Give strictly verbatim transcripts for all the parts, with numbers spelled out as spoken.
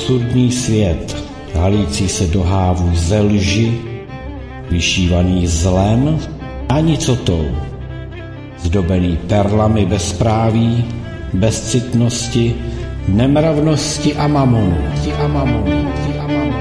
osudný svět, halící se do hávu ze lži, vyšívaný zlem a nicotou, zdobený perlami bezpráví, bezcitnosti, nemravnosti a mamonu. A mamonu. A mamonu.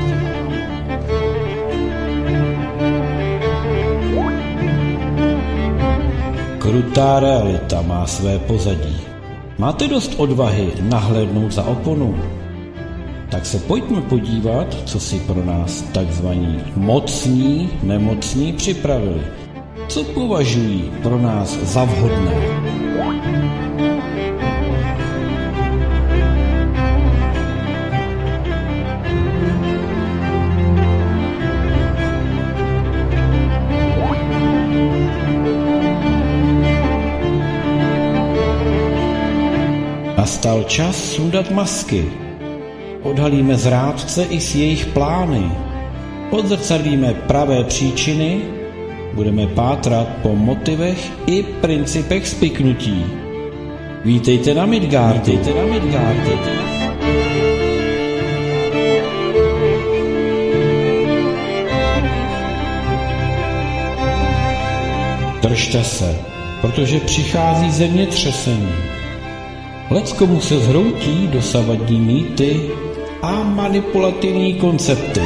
Krutá realita má své pozadí. Máte dost odvahy nahlédnout za oponu? Tak se pojďme podívat, co si pro nás takzvaní mocní, nemocní připravili. Co považují pro nás za vhodné? Nastal čas sundat masky. Odhalíme zrádce i s jejich plány. Odzrcadlíme pravé příčiny. Budeme pátrat po motivech i principech spiknutí. Vítejte na Midgardu. Vítejte na Midgardu. Držte se, protože přichází zemětřesení. Leckomu se zhroutí dosavadní mýty a manipulativní koncepty.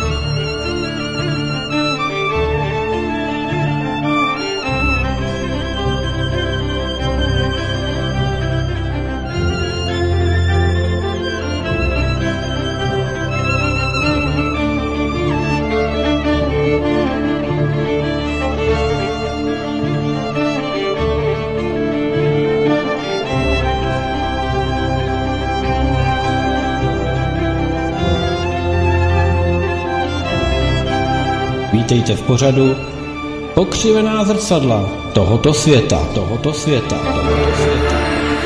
Vítejte v pořadu Pokřivená zrcadla tohoto světa, tohoto světa, tohoto světa.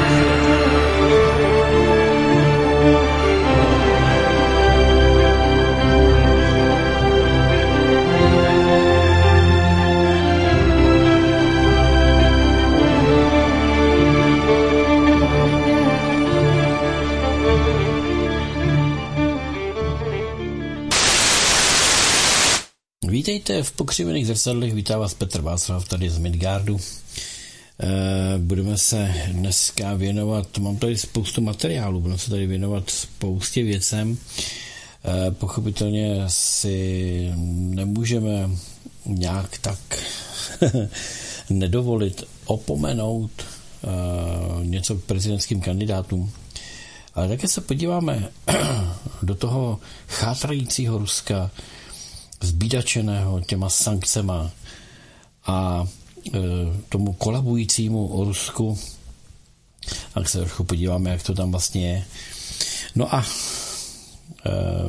Vítejte v Pokřivených zrcadlech, vítá vás Petr Václav tady z Midgardu. E, budeme se dneska věnovat, mám tady spoustu materiálu, budeme se tady věnovat spoustě věcem. E, pochopitelně si nemůžeme nějak tak nedovolit opomenout e, něco k prezidentským kandidátům. Ale také se podíváme do toho chátrajícího Ruska, zbídačeného těma sankcema a e, tomu kolabujícímu Rusku. A se trochu podíváme, jak to tam vlastně je. No a e,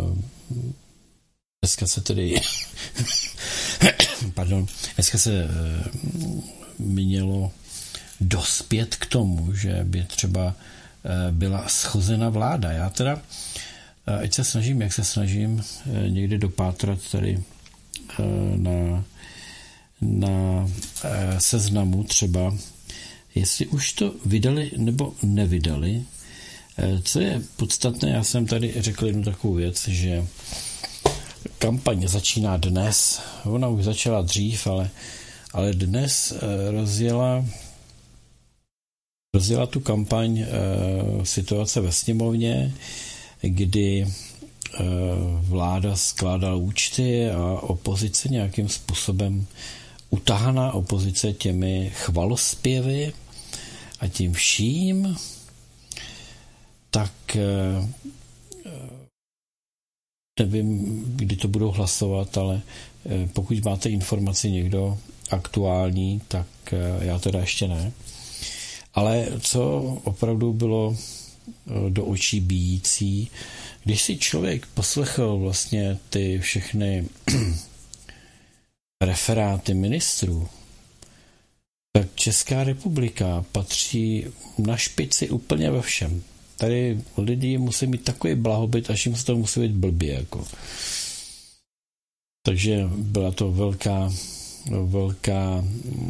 dneska se tedy pardon, dneska se e, mělo dospět k tomu, že by třeba e, byla schozena vláda. Já teda ať se snažím, jak se snažím někde dopátrat tady na, na seznamu třeba, jestli už to vydali nebo nevydali. Co je podstatné, já jsem tady řekl jednu takovou věc, že kampaň začíná dnes, ona už začala dřív, ale, ale dnes rozjela rozjela tu kampaň situace ve sněmovně, kdy vláda skládala účty a opozice nějakým způsobem utahaná opozice těmi chvalospěvy a tím vším, tak nevím, kdy to budou hlasovat, ale pokud máte informaci někdo aktuální, tak já teda ještě ne. Ale co opravdu bylo do očí bijící, když si člověk poslechl vlastně ty všechny referáty ministrů, tak Česká republika patří na špici úplně ve všem. Tady lidi musí mít takový blahobyt, až jim se to musí být blbě. Jako. Takže byla to velká velká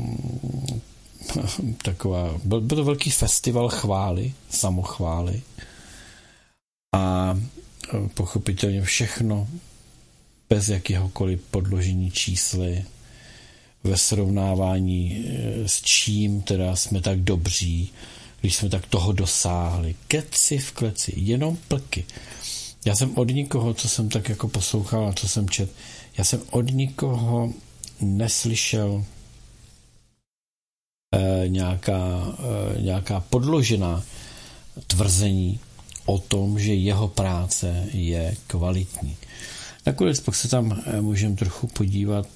taková, byl, byl to velký festival chvály, samochvály. A pochopitelně všechno bez jakéhokoliv podložení čísly, ve srovnávání s čím teda jsme tak dobří, když jsme tak toho dosáhli. Keci v kleci, jenom plky. Já jsem od nikoho, co jsem tak jako poslouchal a co jsem čet, já jsem od nikoho neslyšel eh, nějaká, eh, nějaká podložená tvrzení o tom, že jeho práce je kvalitní. Nakonec pak se tam eh, můžeme trochu podívat.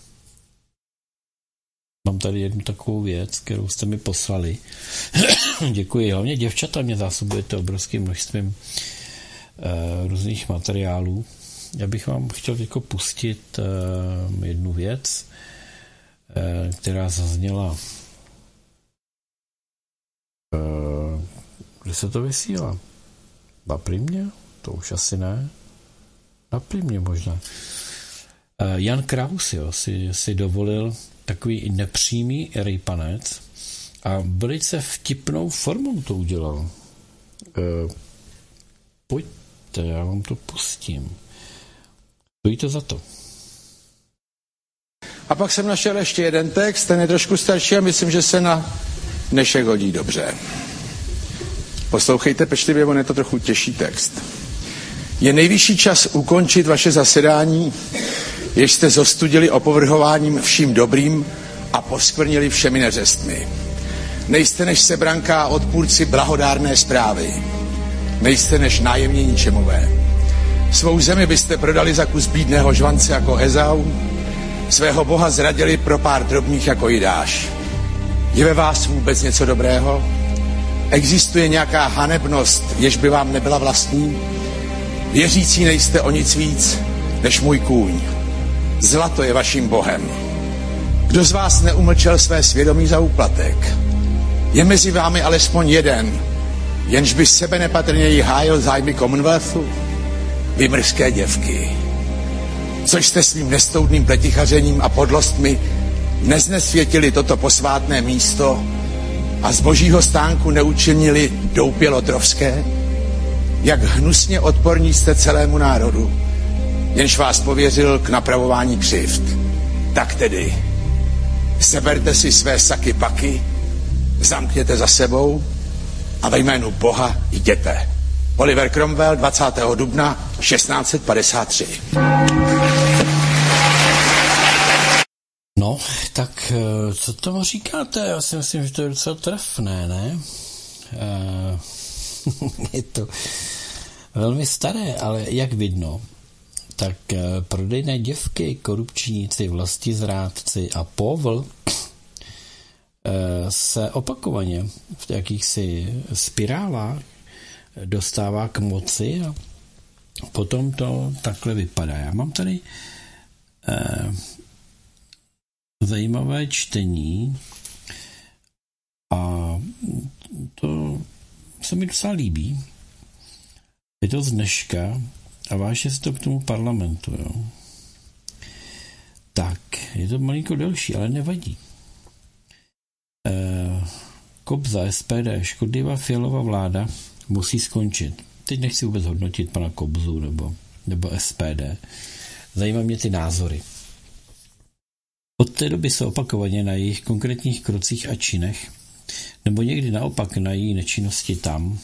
Mám tady jednu takovou věc, kterou jste mi poslali. Děkuji. Hlavně děvčata mě zásobujete obrovským množstvím uh, různých materiálů. Já bych vám chtěl teď pustit uh, jednu věc, uh, která zazněla. Uh, kde se to vysílá? Na Primě? To už asi ne. Na Primě možná. Uh, Jan Kraus jo, si, si dovolil takový nepřímý rejpanec a velice vtipnou formou to udělal. E, pojďte, já vám to pustím. Stojí to za to. A pak jsem našel ještě jeden text, ten je trošku starší a myslím, že se na dnešek hodí dobře. Poslouchejte pečlivě, on je to trochu těžší text. Je nejvyšší čas ukončit vaše zasedání, jež jste zostudili opovrhováním vším dobrým a poskvrnili všemi neřestmi. Nejste než sebranka a odpůrci blahodárné zprávy. Nejste než nájemní ničemové. Svou zemi byste prodali za kus bídného žvance jako Ezau, svého boha zradili pro pár drobných jako Jidáš. Je ve vás vůbec něco dobrého? Existuje nějaká hanebnost, jež by vám nebyla vlastní? Věřící nejste o nic víc než můj kůň. Zlato je vaším bohem. Kdo z vás neumlčel své svědomí za úplatek? Je mezi vámi alespoň jeden, jenž by sebe nepatrněji hájil zájmy Commonwealthu? Vy mrzké děvky, což jste svým nestoudným pletichařením a podlostmi neznesvětili toto posvátné místo a z božího stánku neučinili doupě lotrovské? Jak hnusně odporní jste celému národu, jenž vás pověřil k napravování křivd. Tak tedy, seberte si své saky paky, zamkněte za sebou a ve jménu Boha jděte. Oliver Cromwell, dvacátého dubna šestnáct set padesát tři. No, tak co tomu říkáte? Já si myslím, že to je docela trefné, ne? Uh, je to velmi staré, ale jak vidno, tak prodejné děvky, korupčníci, vlastizrádci a povl se opakovaně v jakýchsi spirálách dostává k moci a potom to takhle vypadá. Já mám tady eh, zajímavé čtení a to se mi docela líbí. Je to z dneška a váže se to k tomu parlamentu. Jo. Tak, je to malinko delší, ale nevadí. Eh, Kobza, S P D, škodlivá Fialova vláda musí skončit. Teď nechci vůbec hodnotit pana Kobzu nebo, nebo S P D. Zajímají mě ty názory. Od té doby se opakovaně na jejich konkrétních krocích a činech, nebo někdy naopak na její nečinnosti tam,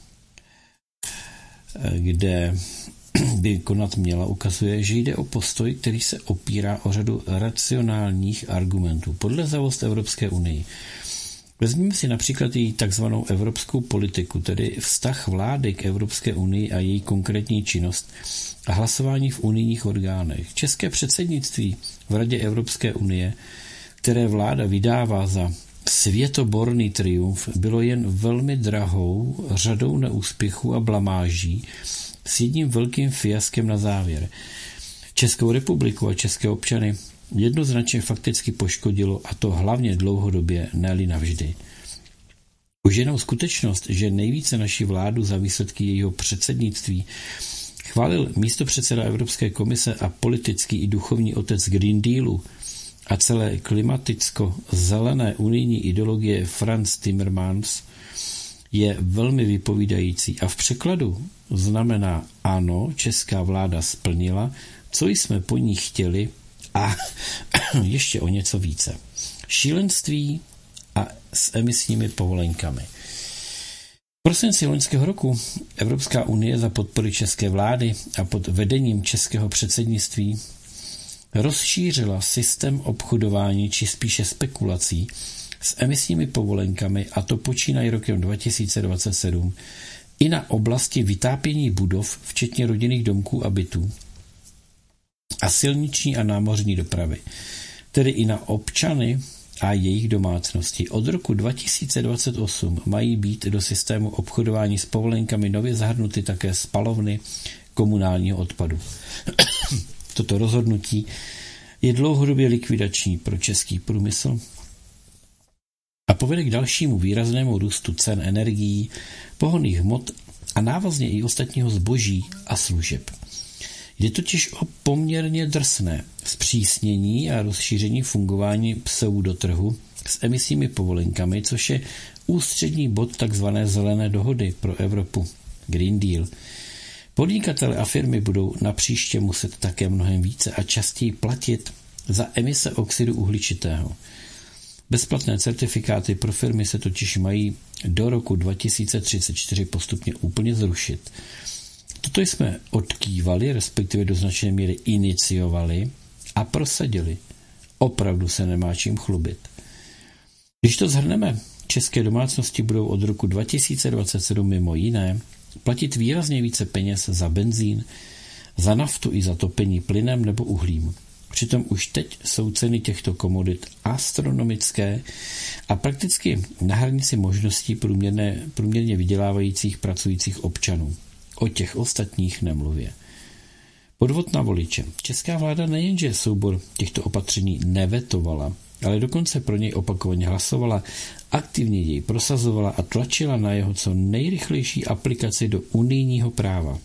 kde by konat měla, ukazuje, že jde o postoj, který se opírá o řadu racionálních argumentů. Podlezavost Evropské unii. Vezměme si například její takzvanou evropskou politiku, tedy vztah vlády k Evropské unii a její konkrétní činnost a hlasování v unijních orgánech. České předsednictví v Radě Evropské unie, které vláda vydává za světoborný triumf, bylo jen velmi drahou řadou neúspěchů a blamáží s jedním velkým fiaskem na závěr. Českou republiku a české občany jednoznačně fakticky poškodilo, a to hlavně dlouhodobě, ne-li navždy. Už jenom skutečnost, že nejvíce naši vládu za výsledky jejího předsednictví chválil místopředseda Evropské komise a politický i duchovní otec Green Dealu a celé klimaticko-zelené unijní ideologie Franz Timmermans, je velmi vypovídající a v překladu znamená ano, česká vláda splnila, co jsme po ní chtěli a ještě o něco více. Šílenství a s emisními povolenkami. V prosinci loňského roku Evropská unie za podpory české vlády a pod vedením českého předsednictví rozšířila systém obchodování či spíše spekulací s emisními povolenkami, a to počínají rokem dva tisíce dvacet sedm, i na oblasti vytápění budov, včetně rodinných domků a bytů, a silniční a námořní dopravy, tedy i na občany a jejich domácnosti. Od roku dva tisíce dvacet osm mají být do systému obchodování s povolenkami nově zahrnuty také spalovny komunálního odpadu. Toto rozhodnutí je dlouhodobě likvidační pro český průmysl a povede k dalšímu výraznému růstu cen energií, pohonných hmot a návazně i ostatního zboží a služeb. Jde totiž o poměrně drsné zpřísnění a rozšíření fungování pseudotrhu s emisními povolenkami, což je ústřední bod tzv. Zelené dohody pro Evropu, Green Deal. Podnikatele a firmy budou napříště muset také mnohem více a častěji platit za emise oxidu uhličitého. Bezplatné certifikáty pro firmy se totiž mají do roku dva tisíce třicet čtyři postupně úplně zrušit. Toto jsme odkývali, respektive do značné míry iniciovali a prosadili. Opravdu se nemá čím chlubit. Když to shrneme, české domácnosti budou od roku dva tisíce dvacet sedm mimo jiné platit výrazně více peněz za benzín, za naftu i za topení plynem nebo uhlím. Přitom už teď jsou ceny těchto komodit astronomické a prakticky na hranici možností průměrné, průměrně vydělávajících pracujících občanů. O těch ostatních nemluvě. Podvod na voliče. Česká vláda nejenže soubor těchto opatření nevetovala, ale dokonce pro něj opakovaně hlasovala, aktivně jej prosazovala a tlačila na jeho co nejrychlejší aplikaci do unijního práva.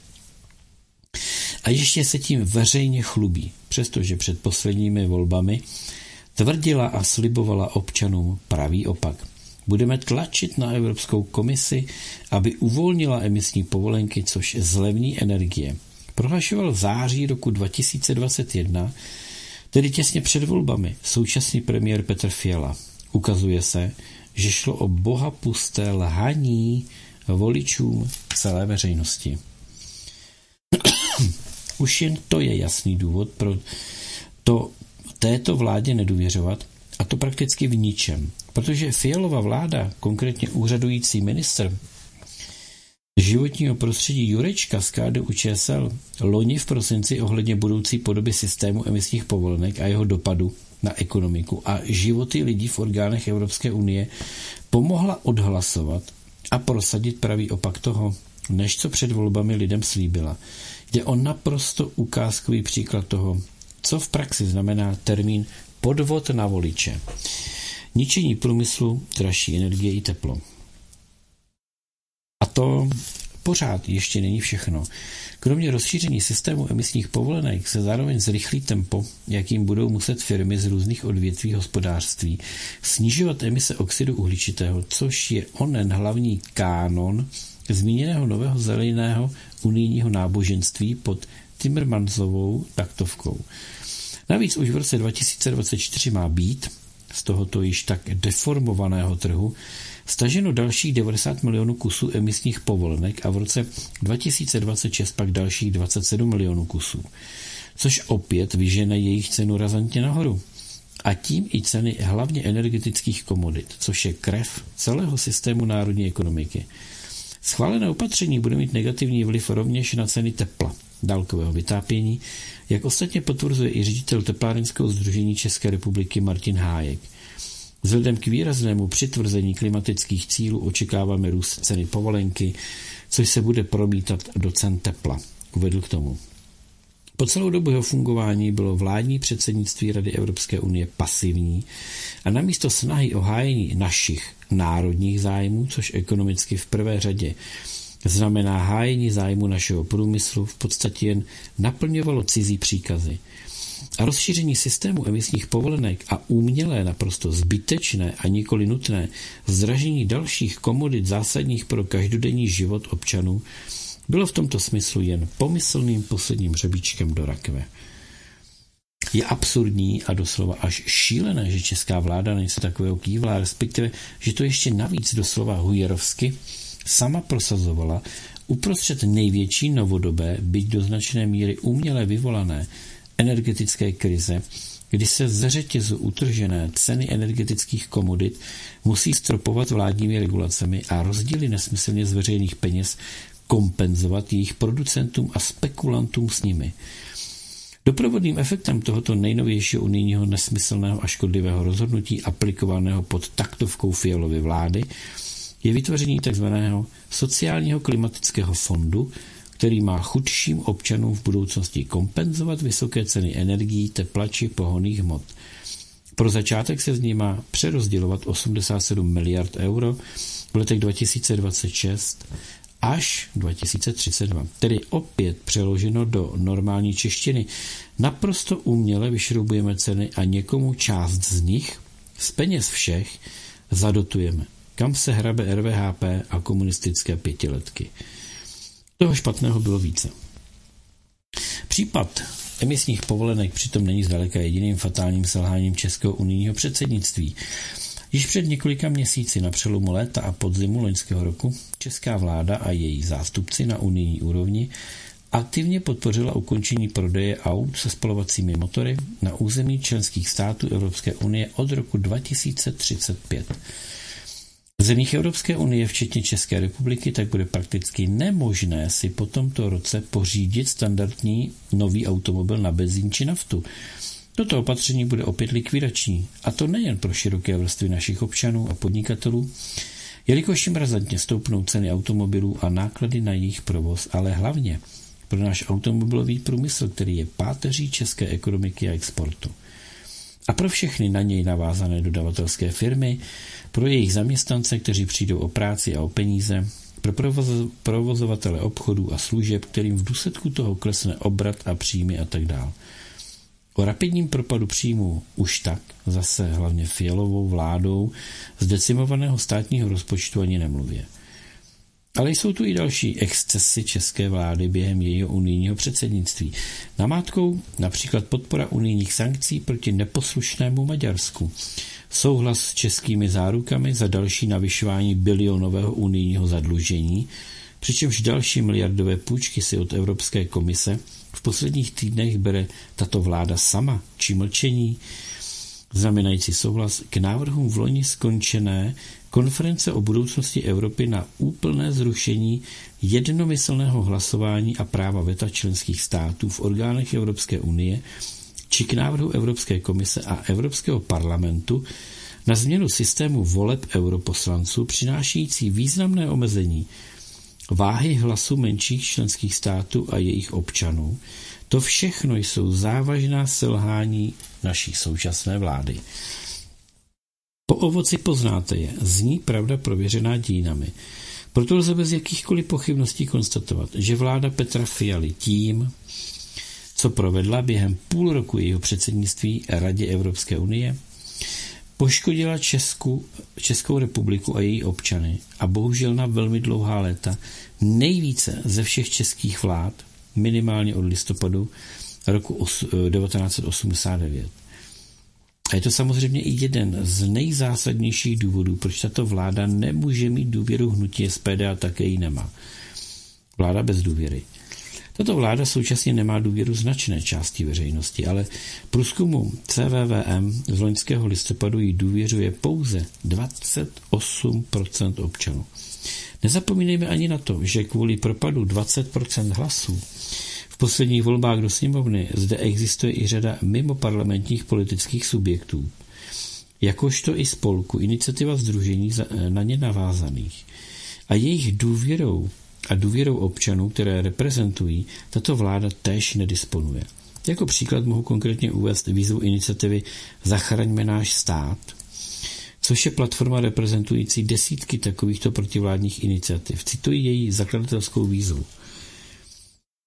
A ještě se tím veřejně chlubí, přestože před posledními volbami tvrdila a slibovala občanům pravý opak. Budeme tlačit na Evropskou komisi, aby uvolnila emisní povolenky, což zlevní energie. Prohlašoval v září roku dva tisíce dvacet jedna, tedy těsně před volbami, současný premiér Petr Fiala. Ukazuje se, že šlo o bohapusté lhaní voličům celé veřejnosti. Už jen to je jasný důvod pro to této vládě nedůvěřovat, a to prakticky v ničem. Protože Fialova vláda, konkrétně úřadující ministr životního prostředí Jurečka z K D U Č S L, loni v prosinci ohledně budoucí podoby systému emisních povolenek a jeho dopadu na ekonomiku a životy lidí v orgánech Evropské unie pomohla odhlasovat a prosadit pravý opak toho, než co před volbami lidem slíbila. Jde o naprosto ukázkový příklad toho, co v praxi znamená termín podvod na voliče. Ničení průmyslu, dražší energie i teplo. A to pořád ještě není všechno. Kromě rozšíření systému emisních povolenek se zároveň zrychlí tempo, jakým budou muset firmy z různých odvětví hospodářství snižovat emise oxidu uhličitého, což je onen hlavní kánon zmíněného nového zeleného unijního náboženství pod Timmermansovou taktovkou. Navíc už v roce dva tisíce dvacet čtyři má být z tohoto již tak deformovaného trhu staženo dalších devadesát milionů kusů emisních povolenek a v roce dva tisíce dvacet šest pak dalších dvacet sedm milionů kusů, což opět vyžene jejich cenu razantně nahoru. A tím i ceny hlavně energetických komodit, což je krev celého systému národní ekonomiky. Schválené opatření bude mít negativní vliv rovněž na ceny tepla, dálkového vytápění, jak ostatně potvrzuje i ředitel teplárenského sdružení České republiky Martin Hájek. Vzhledem k výraznému přitvrzení klimatických cílů očekáváme růst ceny povolenky, což se bude promítat do cen tepla, uvedl k tomu. Po celou dobu jeho fungování bylo vládní předsednictví Rady Evropské unie pasivní a namísto snahy o hájení našich národních zájmů, což ekonomicky v prvé řadě znamená hájení zájmu našeho průmyslu, v podstatě jen naplňovalo cizí příkazy. a rozšíření systému emisních povolenek a umělé, naprosto zbytečné a nikoli nutné zdražení dalších komodit zásadních pro každodenní život občanů bylo v tomto smyslu jen pomyslným posledním hřebíčkem do rakve. Je absurdní a doslova až šílené, že česká vláda na něco takového kývla, respektive, že to ještě navíc doslova hujerovsky sama prosazovala uprostřed největší novodobé, byť do značné míry uměle vyvolané energetické krize, kdy se ze řetězu utržené ceny energetických komodit musí stropovat vládními regulacemi a rozdíly nesmyslně z veřejných peněz kompenzovat jejich producentům a spekulantům s nimi. Doprovodným efektem tohoto nejnovějšího unijního nesmyslného a škodlivého rozhodnutí aplikovaného pod taktovkou Fialovy vlády je vytvoření tzv. Sociálního klimatického fondu, který má chudším občanům v budoucnosti kompenzovat vysoké ceny energií, tepla či pohonných hmot. Pro začátek se z ní má přerozdělovat osmdesát sedm miliard euro v letech dva tisíce dvacet šest až dva tisíce třicet dva. Tedy opět přeloženo do normální češtiny. Naprosto uměle vyšroubujeme ceny a někomu část z nich, z peněz všech, zadotujeme. Kam se hrabe R V H P a komunistické pětiletky. Toho špatného bylo více. Případ emisních povolenek přitom není zdaleka jediným fatálním selháním českého unijního předsednictví. Již před několika měsíci na přelomu léta a podzimu loňského roku česká vláda a její zástupci na unijní úrovni aktivně podpořila ukončení prodeje aut se spalovacími motory na území členských států Evropské unie od roku dva tisíce třicet pět. V zemích Evropské unie, včetně České republiky, tak bude prakticky nemožné si po tomto roce pořídit standardní nový automobil na benzín či naftu. Toto opatření bude opět likvidační, a to nejen pro široké vrstvy našich občanů a podnikatelů, jelikož jim razantně stoupnou ceny automobilů a náklady na jejich provoz, ale hlavně pro náš automobilový průmysl, který je páteří české ekonomiky a exportu. A pro všechny na něj navázané dodavatelské firmy, pro jejich zaměstnance, kteří přijdou o práci a o peníze, pro provoz- provozovatele obchodů a služeb, kterým v důsledku toho klesne obrat a příjmy a tak dále. O rapidním propadu příjmů už tak, zase hlavně Fialovou vládou, z decimovaného státního rozpočtu ani nemluvě. Ale jsou tu i další excesy české vlády během jejího unijního předsednictví. Namátkou například podpora unijních sankcí proti neposlušnému Maďarsku, souhlas s českými zárukami za další navyšování bilionového unijního zadlužení, přičemž další miliardové půjčky si od Evropské komise v posledních týdnech bere tato vláda sama, či mlčení, znamenající souhlas k návrhům v loni skončené konference o budoucnosti Evropy na úplné zrušení jednomyslného hlasování a práva veta členských států v orgánech Evropské unie, či k návrhu Evropské komise a Evropského parlamentu na změnu systému voleb europoslanců přinášející významné omezení váhy hlasu menších členských států a jejich občanů. To všechno jsou závažná selhání naší současné vlády. Po ovoci poznáte je, zní pravda prověřená dějinami. Proto lze bez jakýchkoliv pochybností konstatovat, že vláda Petra Fialy tím, co provedla během půl roku jejího předsednictví Radě Evropské unie, poškodila Česku, Českou republiku a její občany a bohužel na velmi dlouhá léta nejvíce ze všech českých vlád, minimálně od listopadu roku devatenáct set osmdesát devět. A je to samozřejmě i jeden z nejzásadnějších důvodů, proč tato vláda nemůže mít důvěru hnutí S P D a také ji nemá. Vláda bez důvěry. Tato vláda současně nemá důvěru značné části veřejnosti, ale průzkumu C V V M z loňského listopadu jí důvěřuje pouze dvacet osm procent občanů. Nezapomínejme ani na to, že kvůli propadu dvacet procent hlasů v posledních volbách do sněmovny zde existuje i řada mimoparlamentních politických subjektů, jakožto i spolku iniciativa sdružení na ně navázaných. A jejich důvěrou a důvěrou občanů, které reprezentují, tato vláda též nedisponuje. Jako příklad mohu konkrétně uvést výzvu iniciativy Zachraňme náš stát, což je platforma reprezentující desítky takovýchto protivládních iniciativ. Cituji její zakladatelskou výzvu.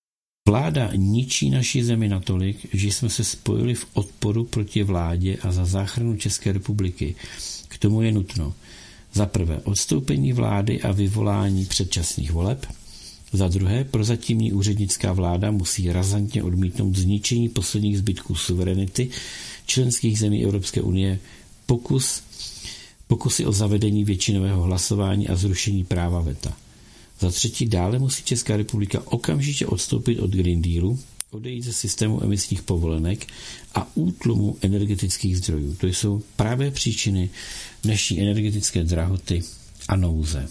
Vláda ničí naši zemi natolik, že jsme se spojili v odporu proti vládě a za záchranu České republiky. K tomu je nutno za prvé odstoupení vlády a vyvolání předčasných voleb, za druhé prozatímní úřednická vláda musí razantně odmítnout zničení posledních zbytků suverenity členských zemí Evropské unie, pokus, pokusy o zavedení většinového hlasování a zrušení práva veta. Za třetí dále musí Česká republika okamžitě odstoupit od Green Dealu, odejít ze systému emisních povolenek a útlumu energetických zdrojů. To jsou právě příčiny dnešní energetické drahoty a nouze.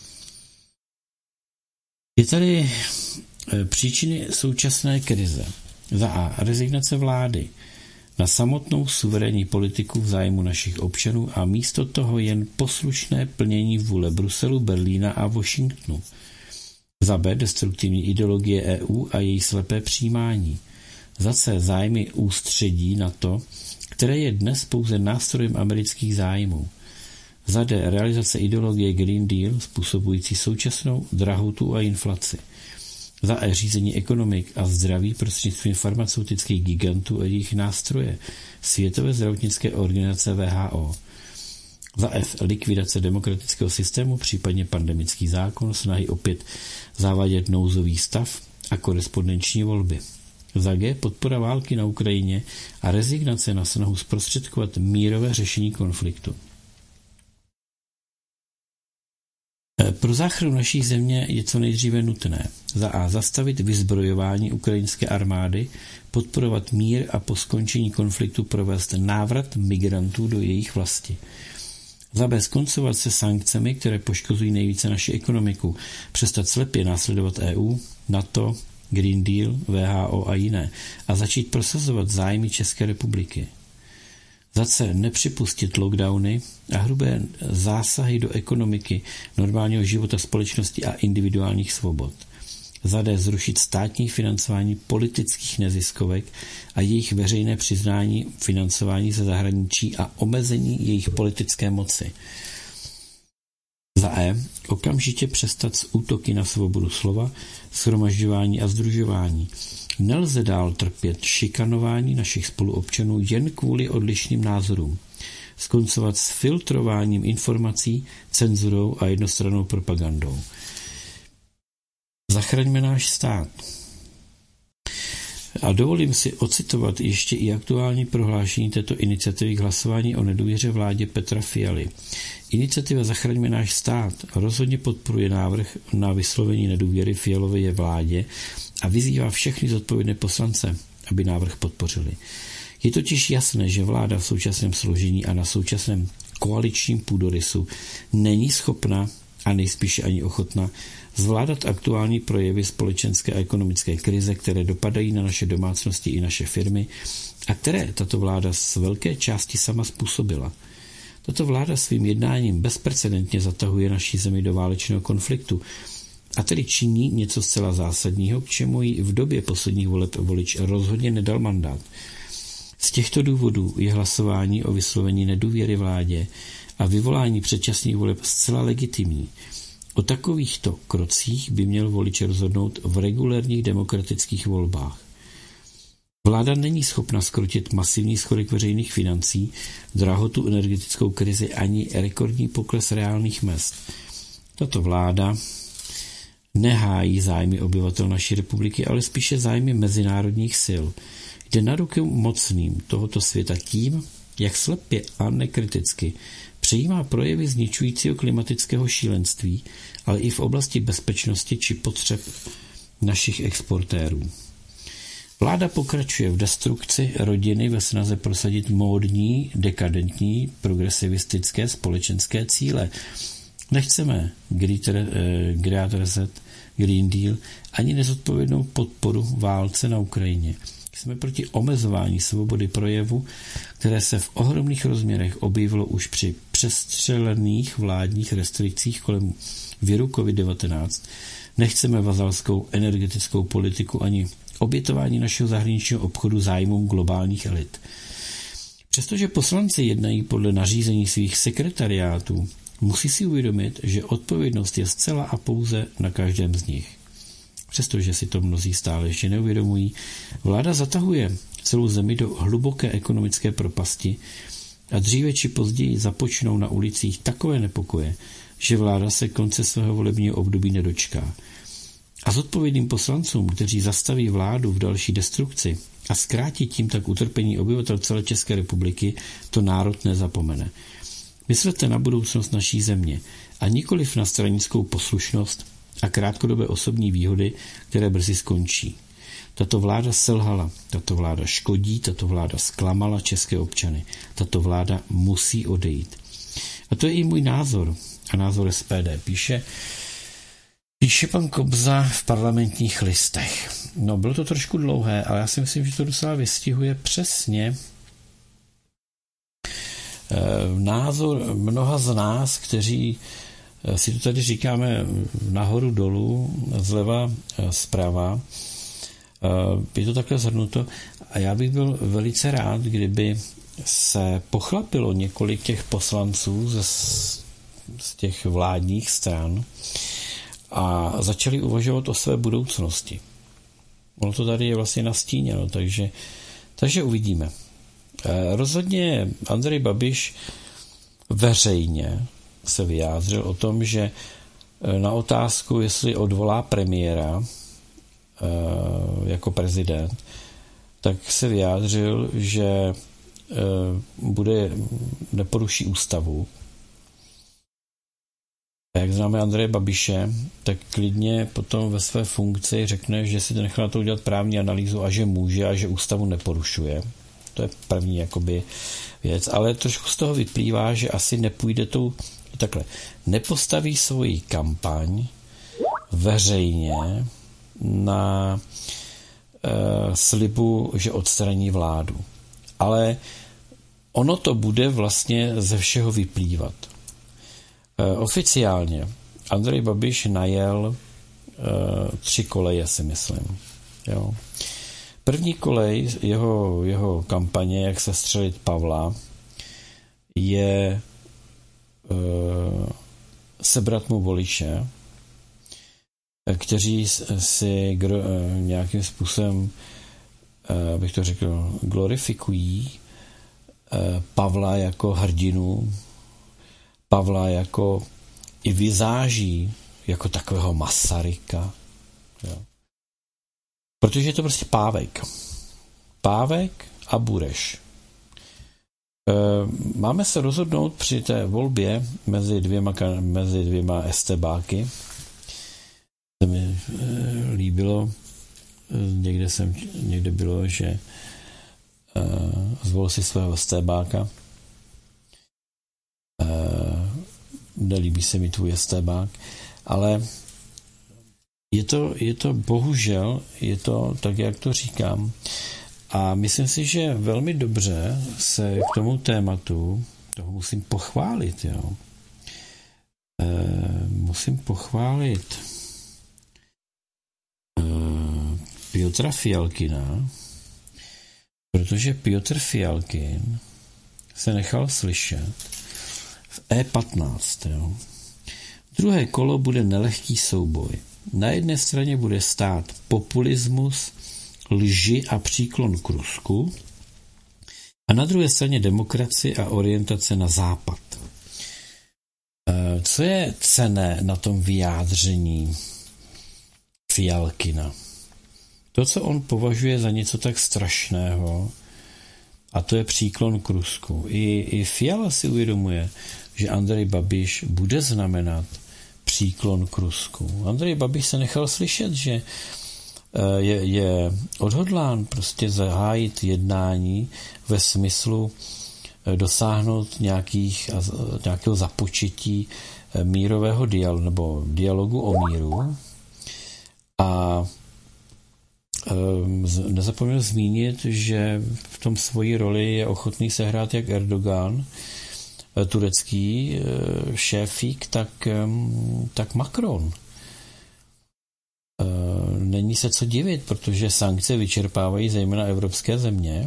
Je tady příčiny současné krize. Za A. Rezignace vlády na samotnou suverénní politiku v zájmu našich občanů a místo toho jen poslušné plnění vůle Bruselu, Berlína a Washingtonu. Za B. Destruktivní ideologie E U a její slepé přijímání. Za C. Zájmy ústředí NATO, které je dnes pouze nástrojem amerických zájmů. Za D. Realizace ideologie Green Deal způsobující současnou drahotu a inflaci. Za E. Řízení ekonomik a zdraví prostřednictvím farmaceutických gigantů a jejich nástroje Světové zdravotnické organizace W H O. Za F. Likvidace demokratického systému, případně pandemický zákon, snahy opět zavádět nouzový stav a korespondenční volby. Za G. Podpora války na Ukrajině a rezignace na snahu zprostředkovat mírové řešení konfliktu. Pro záchranu naší země je co nejdříve nutné za A. zastavit vyzbrojování ukrajinské armády, podporovat mír a po skončení konfliktu provést návrat migrantů do jejich vlasti. Za B. skoncovat se sankcemi, které poškozují nejvíce naši ekonomiku, přestat slepě následovat E U, NATO, Green Deal, W H O a jiné a začít prosazovat zájmy České republiky. Za C. nepřipustit lockdowny a hrubé zásahy do ekonomiky, normálního života společnosti a individuálních svobod. Za D. zrušit státní financování politických neziskovek a jejich veřejné přiznání financování ze zahraničí a omezení jejich politické moci. Za E. okamžitě přestat s útoky na svobodu slova, shromažďování a sdružování. Nelze dál trpět šikanování našich spoluobčanů jen kvůli odlišným názorům. Skoncovat s filtrováním informací, cenzurou a jednostrannou propagandou. Zachraňme náš stát. A dovolím si ocitovat ještě i aktuální prohlášení této iniciativy k hlasování o nedůvěře vládě Petra Fialy. Iniciativa Zachraňme náš stát rozhodně podporuje návrh na vyslovení nedůvěry Fialově vládě a vyzývá všechny zodpovědné poslance, aby návrh podpořili. Je totiž jasné, že vláda v současném složení a na současném koaličním půdorysu není schopna a nejspíše ani ochotna zvládat aktuální projevy společenské a ekonomické krize, které dopadají na naše domácnosti i naše firmy a které tato vláda z velké části sama způsobila. Tato vláda svým jednáním bezprecedentně zatahuje naši zemi do válečného konfliktu a tedy činí něco zcela zásadního, k čemu jí v době posledních voleb volič rozhodně nedal mandát. Z těchto důvodů je hlasování o vyslovení nedůvěry vládě a vyvolání předčasných voleb zcela legitimní. O takovýchto krocích by měl volič rozhodnout v regulérních demokratických volbách. Vláda není schopna zkrotit masivní schodek veřejných financí, drahotu, energetickou krizi ani rekordní pokles reálných mezd. Tato vláda nehájí zájmy obyvatel naší republiky, ale spíše zájmy mezinárodních sil. Jde na ruku mocným tohoto světa tím, jak slepě a nekriticky přijímá projevy zničujícího klimatického šílenství, ale i v oblasti bezpečnosti či potřeb našich exportérů. Vláda pokračuje v destrukci rodiny ve snaze prosadit módní, dekadentní, progresivistické společenské cíle. Nechceme Great Reset, Green Deal ani nezodpovědnou podporu válce na Ukrajině. Jsme proti omezování svobody projevu, které se v ohromných rozměrech objevilo už při přestřelených vládních restrikcích kolem viru covid devatenáct. Nechceme vazalskou energetickou politiku ani obětování našeho zahraničního obchodu zájmům globálních elit. Přestože poslanci jednají podle nařízení svých sekretariátů, musí si uvědomit, že odpovědnost je zcela a pouze na každém z nich. přestože si to mnozí stále ještě neuvědomují, vláda zatahuje celou zemi do hluboké ekonomické propasti a dříve či později započnou na ulicích takové nepokoje, že vláda se konce svého volebního období nedočká. A zodpovědným poslancům, kteří zastaví vládu v další destrukci a zkrátí tím tak utrpení obyvatel celé České republiky, to národ nezapomene. Myslete na budoucnost naší země a nikoliv na stranickou poslušnost a krátkodobé osobní výhody, které brzy skončí. Tato vláda selhala, tato vláda škodí, tato vláda zklamala české občany. Tato vláda musí odejít. A to je i můj názor a názor S P D. Píše, píše pan Kobza v Parlamentních listech. No, bylo to trošku dlouhé, ale já si myslím, že to docela vystihuje přesně názor mnoha z nás, kteří si to tady říkáme nahoru dolů, zleva zprava. Je to takhle shrnuto a já bych byl velice rád, kdyby se pochlapilo několik těch poslanců z, z těch vládních stran a začali uvažovat o své budoucnosti. Ono to tady je vlastně nastíněno, takže, takže uvidíme. Rozhodně Andrej Babiš veřejně se vyjádřil o tom, že na otázku, jestli odvolá premiéra jako prezident, tak se vyjádřil, že bude, neporuší ústavu. A jak známe Andreje Babiše, tak klidně potom ve své funkci řekne, že si to nechá na to udělat právní analýzu a že může a že ústavu neporušuje. To je první jakoby věc, ale trošku z toho vyplývá, že asi nepůjde tou, takhle, nepostaví svoji kampaň veřejně na e, slibu, že odstraní vládu. Ale ono to bude vlastně ze všeho vyplývat. E, oficiálně Andrej Babiš najel e, tři koleje, si myslím. Jo. První kolej jeho, jeho kampaně, jak se střelit Pavla, je e, sebrat mu voliče, kteří si gro, nějakým způsobem, e, bych to řekl, glorifikují e, Pavla jako hrdinu, Pavla jako i vizáží jako takového Masaryka. Jo. Protože je to prostě Pávek. Pávek a Bureš. E, máme se rozhodnout při té volbě mezi dvěma, mezi dvěma estebáky. To mi e, líbilo, někde, jsem, někde bylo, že e, zvol si svého estebáka. E, nelíbí se mi tvůj estebák, ale Je to, je to bohužel, je to tak, jak to říkám. A myslím si, že velmi dobře se k tomu tématu, toho musím pochválit, jo. E, musím pochválit e, Piotra Fialkina, protože Piotr Fialkin se nechal slyšet v E patnáct, jo. Druhé kolo bude nelehký souboj. Na jedné straně bude stát populismus, lži a příklon k Rusku a na druhé straně demokracie a orientace na západ. Co je cenné na tom vyjádření Fialkina? To, co on považuje za něco tak strašného, a to je příklon k Rusku. I, i Fiala si uvědomuje, že Andrej Babiš bude znamenat příklon k Rusku. Andrej Babiš se nechal slyšet, že je, je odhodlán prostě zahájit jednání ve smyslu dosáhnout nějakých, nějakého započetí mírového dialogu nebo dialogu o míru. A nezapomněl zmínit, že v tom svojí roli je ochotný sehrát jak Erdogan, turecký šéfík, tak, tak Macron. Není se co divit, protože sankce vyčerpávají zejména evropské země.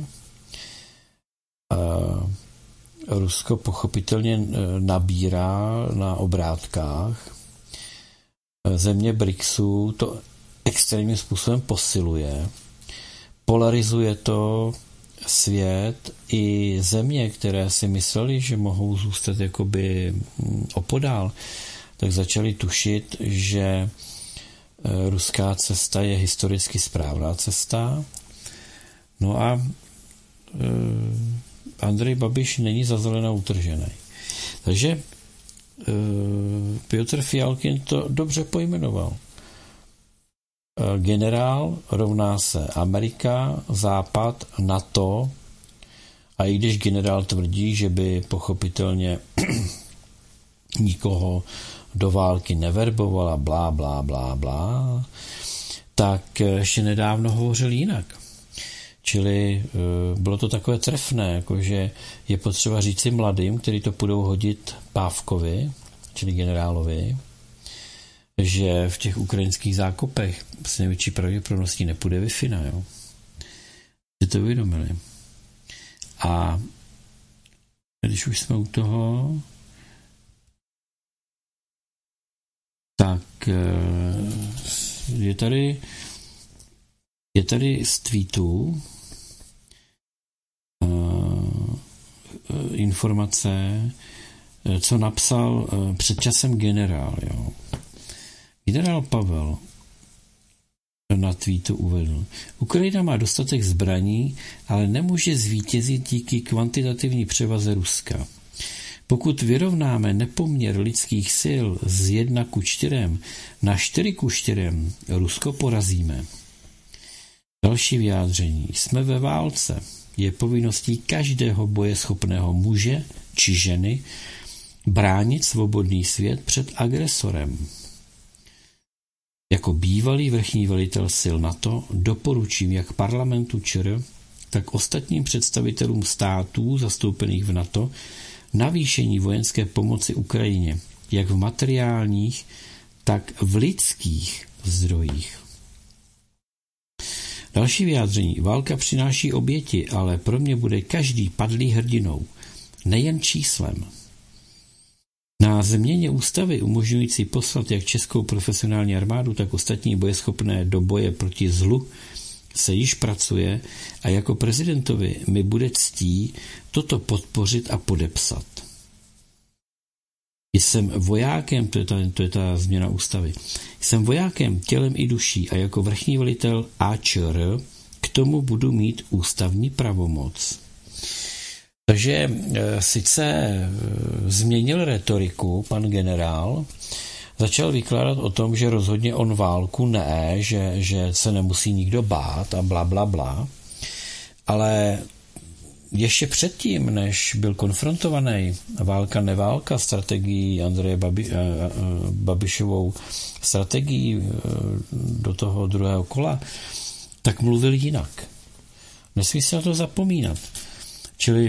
Rusko pochopitelně nabírá na obrátkách. Země BRICSu to extrémním způsobem posiluje. Polarizuje to svět i země, které si mysleli, že mohou zůstat jakoby opodál, tak začali tušit, že ruská cesta je historicky správná cesta. No a Andrej Babiš není za zelenou utržený. Takže Piotr Fialkin to dobře pojmenoval. Generál rovná se Amerika, Západ, NATO, a i když generál tvrdí, že by pochopitelně nikoho do války neverbovala, blá, blá, blá, blá, tak ještě nedávno hovořil jinak. Čili bylo to takové trefné, jakože je potřeba říci mladým, kteří to půjdou hodit Pávkovi, čili generálovi, že v těch ukrajinských zákopech s největší pravděpodobností nepůjde Wi-Fi, jo. Si to uvědomili. A když už jsme u toho, tak je tady je tady z tweetů informace, co napsal před časem generál. Jo. Generál Pavel na tweetu uvedl: Ukrajina má dostatek zbraní, ale nemůže zvítězit díky kvantitativní převaze Ruska. Pokud vyrovnáme nepoměr lidských sil z jedna ku čtyřem na čtyři ku čtyřem, Rusko porazíme. Další vyjádření. Jsme ve válce. Je povinností každého bojeschopného muže či ženy bránit svobodný svět před agresorem. Jako bývalý vrchní velitel sil NATO doporučím jak parlamentu ČR, tak ostatním představitelům států zastoupených v NATO navýšení vojenské pomoci Ukrajině, jak v materiálních, tak v lidských zdrojích. Další vyjádření. Válka přináší oběti, ale pro mě bude každý padlý hrdinou, nejen číslem. Na změně ústavy umožňující poslat jak českou profesionální armádu, tak ostatní bojeschopné do boje proti zlu se již pracuje a jako prezidentovi mi bude ctí toto podpořit a podepsat. Jsem vojákem, to je ta, to je ta změna ústavy, jsem vojákem tělem i duší a jako vrchní velitel A Č R k tomu budu mít ústavní pravomoc. Takže e, sice e, změnil retoriku pan generál, začal vykládat o tom, že rozhodně on válku ne, že, že se nemusí nikdo bát a bla, bla, bla, ale ještě předtím, než byl konfrontovaný válka neválka strategií Andreje Babi, Babišovou strategií do toho druhého kola, tak mluvil jinak. Nesmí se na to zapomínat. Čili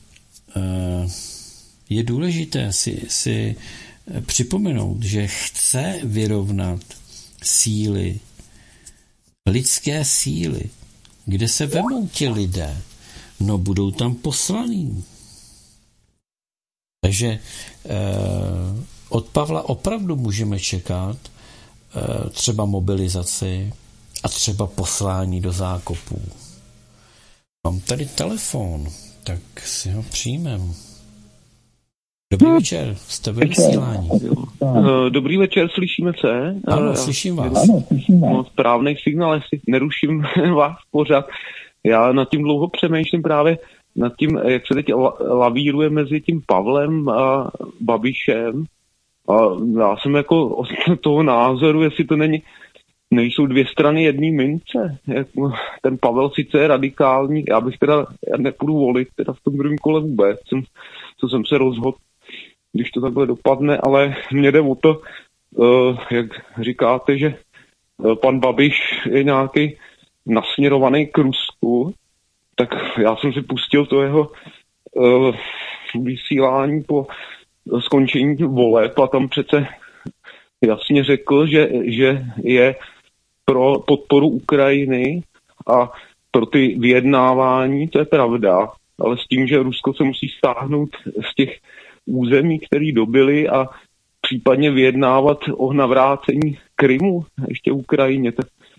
je důležité si, si připomenout, že chce vyrovnat síly, lidské síly, kde se vemou ti lidé. No, budou tam poslaní. Takže eh, od Pavla opravdu můžeme čekat eh, třeba mobilizaci a třeba poslání do zákopů. Mám tady telefon, tak si ho přijmem. Dobrý večer, jste ve vysílání. Dobrý večer, slyšíme se? Ano, slyším vás. Ano, slyším vás. No, správný signál, jestli neruším vás pořád. Já nad tím dlouho přemýšlím právě nad tím, jak se teď lavíruje mezi tím Pavlem a Babišem. A já jsem jako od toho názoru, jestli to není, nejsou dvě strany jedné mince. Jako ten Pavel sice je radikální, já bych teda, já nepůjdu volit teda v tom druhém kole vůbec, jsem, co jsem se rozhodl, když to takhle dopadne, ale mně jde o to, uh, jak říkáte, že uh, pan Babiš je nějaký nasměrovaný k Rusku, tak já jsem si pustil to jeho uh, vysílání po skončení voleb a tam přece jasně řekl, že, že je pro podporu Ukrajiny a pro ty vyjednávání, to je pravda, ale s tím, že Rusko se musí stáhnout z těch území, které dobyly a případně vyjednávat o navrácení Krymu ještě Ukrajině. Tak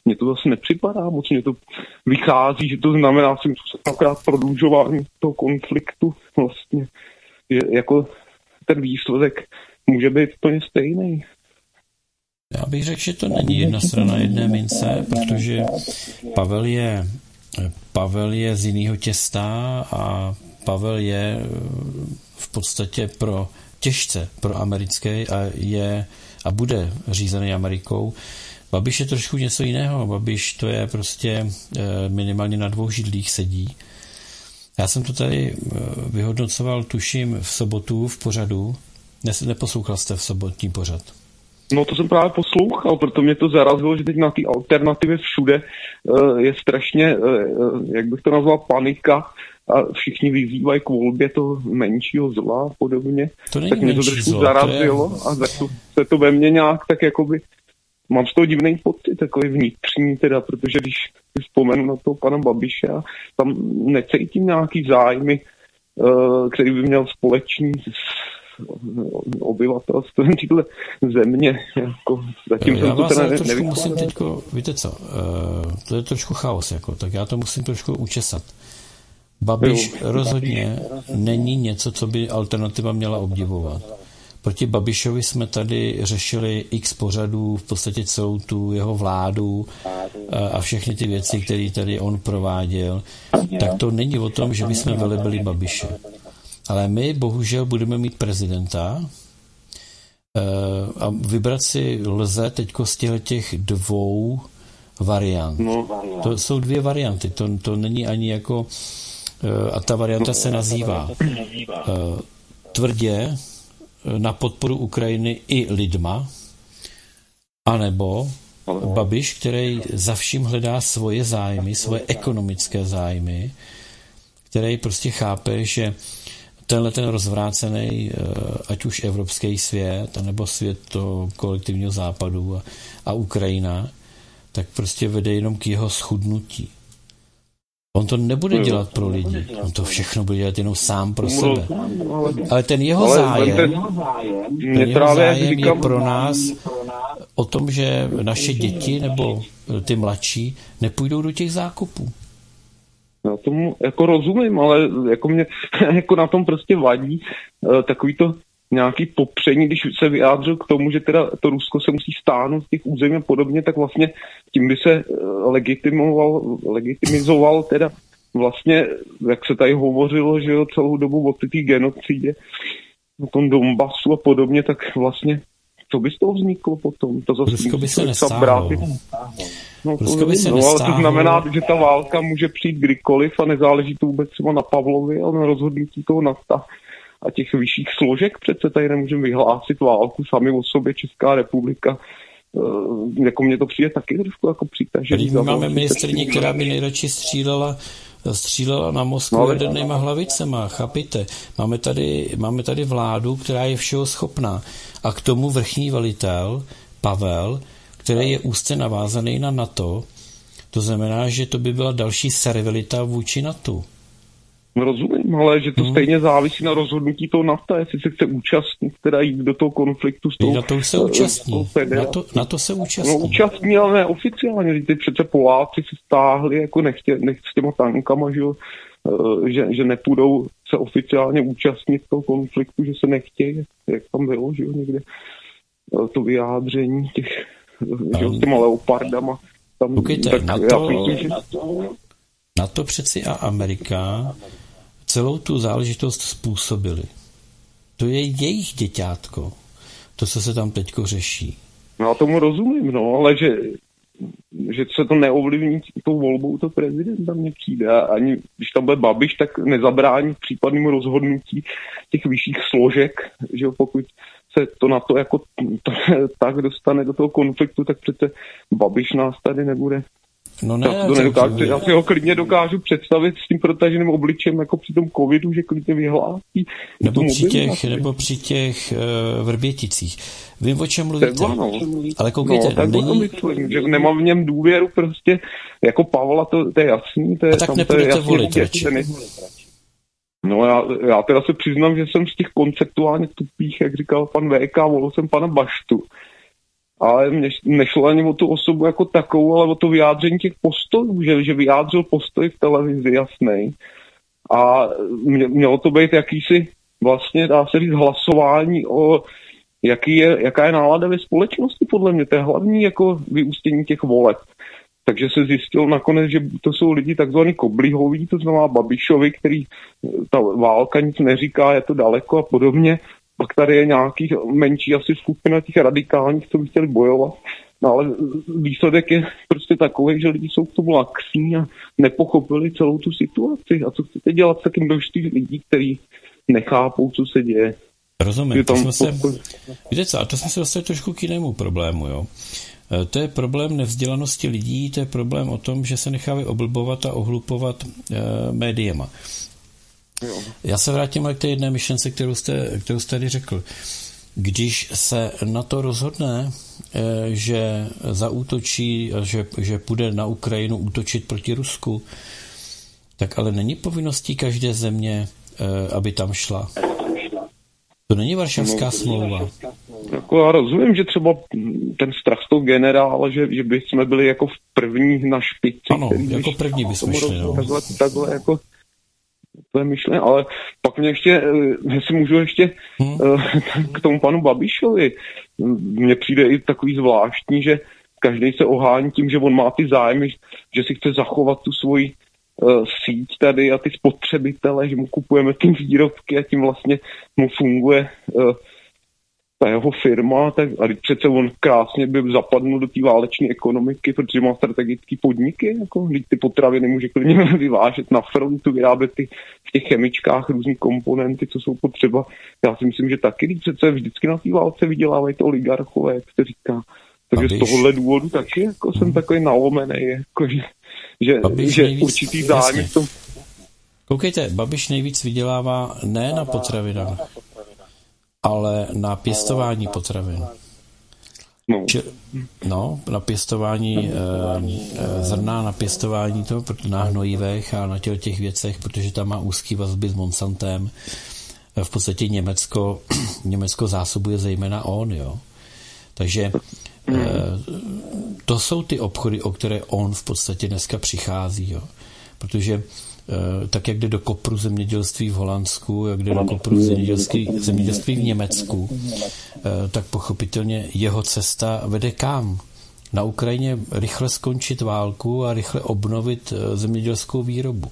mně to zase nepřipadá moc, mně to vychází, že to znamená si akorát prodlužování toho konfliktu vlastně, že jako ten výsledek může být úplně stejný. Já bych řekl, že to není jedna strana jedné mince, protože Pavel je, Pavel je z jiného těsta a Pavel je v podstatě pro těžce pro americký a je a bude řízený Amerikou. Babiš je trošku něco jiného. Babiš to je prostě minimálně na dvou židlích sedí. Já jsem to tady vyhodnocoval, tuším, v sobotu v pořadu. Neposlouchal jste v sobotní pořad? No to jsem právě poslouchal, proto mě to zarazilo, že teď na té alternativě všude je strašně, jak bych to nazval, panika a všichni vyzývají k volbě toho menšího zla a podobně. To tak mě to trošku zlo, zarazilo to je... a tak to, se to ve mně nějak tak jakoby, mám z toho divný pocit, takový vnitřní teda, protože když vzpomenu na toho pana Babiše, tam necítím nějaký zájmy, který by měl společný obyvatelstvo téhle země. Jako, zatím já jsem vás to teda trošku nevykládal. musím teďko, víte co, uh, to je trošku chaos, jako, tak já to musím trošku učesat. Babiš jo. rozhodně není něco, co by alternativa měla obdivovat. Proti Babišovi jsme tady řešili x pořadů, v podstatě celou tu jeho vládu a všechny ty věci, které tady on prováděl. Tak to není o tom, že bychom velebili Babiše. Ale my bohužel budeme mít prezidenta a vybrat si lze teďko z těch dvou variant. To jsou dvě varianty. To, to není ani jako... A ta varianta se nazývá tvrdě na podporu Ukrajiny i lidma, anebo Babiš, který za vším hledá svoje zájmy, svoje ekonomické zájmy, který prostě chápe, že tenhle ten rozvrácený, ať už evropský svět, anebo svět toho kolektivního západu a, a Ukrajina, tak prostě vede jenom k jeho schudnutí. On to nebude dělat pro lidi. On to všechno bude dělat jenom sám pro sebe. Ale ten jeho zájem, ten jeho zájem je pro nás o tom, že naše děti nebo ty mladší nepůjdou do těch zákupů. Já tomu jako rozumím, ale jako mě jako na tom prostě vadí takový to nějaký popření, když se vyjádřil k tomu, že teda to Rusko se musí stáhnout z těch území a podobně, tak vlastně tím by se legitimoval, legitimizoval teda vlastně, jak se tady hovořilo, že jo, celou dobu o té genocidě, o tom Donbasu a podobně, tak vlastně co by z toho vzniklo potom? To zase Rusko by se nestáhlo. No, to, by se no, ale to znamená, že ta válka může přijít kdykoliv a nezáleží to vůbec třeba na Pavlovi, ale na rozhodnutí toho NATO a těch vyšších složek. Přece tady nemůžeme vyhlásit válku sami o sobě, Česká republika. E, jako mně to přijde taky trošku jako přitažený. My máme ministryni, která by nejradši střílela, střílela na Moskvu no, jadernýma hlavicema, chápíte? Máme tady, máme tady vládu, která je všeho schopná. A k tomu vrchní velitel Pavel, který je úzce navázaný na NATO, to znamená, že to by byla další servilita vůči NATO. Rozumím, ale že to hmm. stejně závisí na rozhodnutí toho NATO, jestli se chce účastnit, teda jít do toho konfliktu s tou... Na to se účastní. Na to, na to se účastní. No účastní, ale ne oficiálně. Ty přece Poláci se stáhli jako nechtě, nech s těma tankama, že, že, že nepůjdou se oficiálně účastnit toho konfliktu, že se nechtějí, jak tam bylo, že jo, někde to vyjádření těch, že s těma leopardama. Tam, Koukejte, tak na, já to, myslím, že... na to přeci a Amerika celou tu záležitost způsobili. To je jejich děťátko. To, co se tam teďko řeší. No já tomu rozumím, no, ale že, že se to neovlivní tou volbou to prezidenta mně přijde. A ani když tam bude Babiš, tak nezabrání případnému rozhodnutí těch vyšších složek, že pokud se to na to jako to, tak dostane do toho konfliktu, tak přece Babiš nás tady nebude. No ne, já, to nedokážu, já si ho klidně dokážu představit s tím protaženým obličem jako při tom covidu, že klidně vyhlásí. Nebo při těch, nebo při těch uh, Vrběticích. Vím, o čem mluvíte. Třeba, no. Ale koukejte, no, tak není... myslím, že nemám v něm důvěru prostě, jako Pavla, to, to je jasný. To je, A tak nepůjdete volit radši. No já, já teda se přiznám, že jsem z těch konceptuálně tupých, jak říkal pan V K, volil jsem pana Baštu. ale mě nešlo ani o tu osobu jako takovou, ale o to vyjádření těch postojů, že, že vyjádřil postoj v televizi jasnej. A mělo to být jakýsi vlastně, dá se říct, hlasování o jaký je, jaká je nálada ve společnosti, podle mě. To je hlavní jako vyústění těch voleb. Takže se zjistilo nakonec, že to jsou lidi takzvaný koblihoví, to znamená Babišovi, který ta válka nic neříká, je to daleko a podobně. Pak tady je nějaký menší asi skupina těch radikálních, co by chtěli bojovat. No ale výsledek je prostě takový, že lidi jsou k tomu laxní a nepochopili celou tu situaci. A co chcete dělat s takým množství lidí, kteří nechápou, co se děje? Rozumím. To jsme se, víte co, a to jsme se dostali trošku k jinému problému, jo. To je problém nevzdělanosti lidí, to je problém o tom, že se nechávají oblbovat a ohlupovat e, médiema. Jo. Já se vrátím k té jedné myšlence, kterou jste, kterou jste tady řekl. Když se na to rozhodne, e, že zaútočí, že, že půjde na Ukrajinu útočit proti Rusku, tak ale není povinností každé země, e, aby tam šla. To není Varšavská no, smlouva. Jako já rozumím, že třeba ten strach z toho generála, že, že by jsme byli jako v první na špici. Ano, jako první bychom šli. No. Takhle, takhle jako to je myšlené, ale pak mě ještě, jestli můžu ještě hmm. k tomu panu Babišovi, mně přijde i takový zvláštní, že každý se ohání tím, že on má ty zájmy, že si chce zachovat tu svoji uh, síť tady a ty spotřebitele, že mu kupujeme ty výrobky a tím vlastně mu funguje uh, ta jeho firma, tak a přece on krásně by zapadnul do té váleční ekonomiky, protože má strategické podniky, jako ty potraviny může klidně vyvážet na frontu, vyrábět ty, v těch chemičkách různý komponenty, co jsou potřeba. Já si myslím, že taky přece vždycky na té válce vydělávají to oligarchové, jak se říká. Takže z tohohle důvodu taky jako hmm. jsem takový nalomený, jako, že, že, že nejvíc, určitý zájem v tom. Koukejte, Babiš nejvíc vydělává ne na potravinách, ale na pěstování potravin. No, Či, no na pěstování e, e, zrna, na pěstování toho na hnojivech a na těch, těch věcech, protože tam má úzký vazby s Monsantem. V podstatě Německo, Německo zásobuje zejména on, jo. Takže e, to jsou ty obchody, o které on v podstatě dneska přichází, jo. Protože tak jak jde do kopru zemědělství v Holandsku, jak jde do kopru zemědělství, zemědělství v Německu, tak pochopitelně jeho cesta vede kam? Na Ukrajině rychle skončit válku a rychle obnovit zemědělskou výrobu.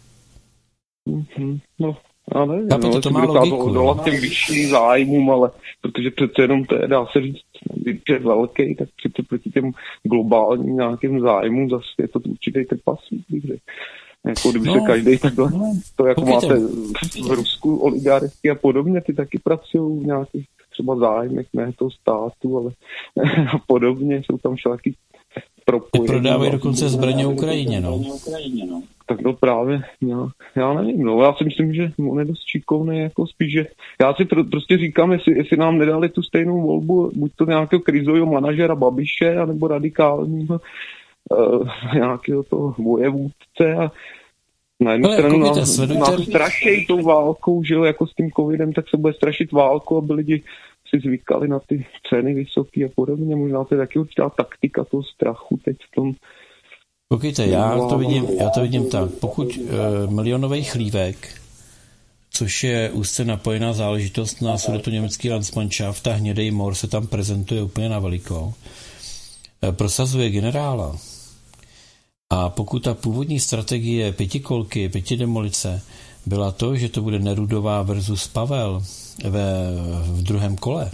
No, já nevím, no, to, to má logiku. Odolat těm vyšším zájmům, ale protože přece jenom to je, dá se říct, je velký, tak přece proti těm globálním nějakým zájmům zase je to určitý trpaslík, jako kdyby no, se každý takhle, to jako máte v Rusku oligarchy a podobně, ty taky pracují v nějakých třeba zájmech, ne toho státu, ale a podobně, jsou tam všelaký propojení. Ty prodávají dokonce zbraně Ukrajině, no. Tak to právě, já, já nevím, no, já si myslím, že on je dost šikovný, jako spíš, že já si pr- prostě říkám, jestli, jestli nám nedali tu stejnou volbu, buď to nějakého krizového manažera Babiše, anebo radikálního Uh, nějakého toho vojevůdce a na jednu Ale stranu koukejte, nás, sledujte... nás strašejí tou válkou, že jo, jako s tím covidem, tak se bude strašit válku, aby lidi si zvykali na ty ceny vysoké a podobně. Možná to je taky určitá taktika toho strachu teď v tom. Koukejte, já to vidím, já to vidím tak. Pokud uh, milionový chlívek, což je úzce napojená záležitost na sudetoněmecký Landsmannschaft, a hnědej mor se tam prezentuje úplně na velikou, prosazuje generála. A pokud ta původní strategie pětikolky, pětidemolice byla to, že to bude Nerudová versus Pavel ve, v druhém kole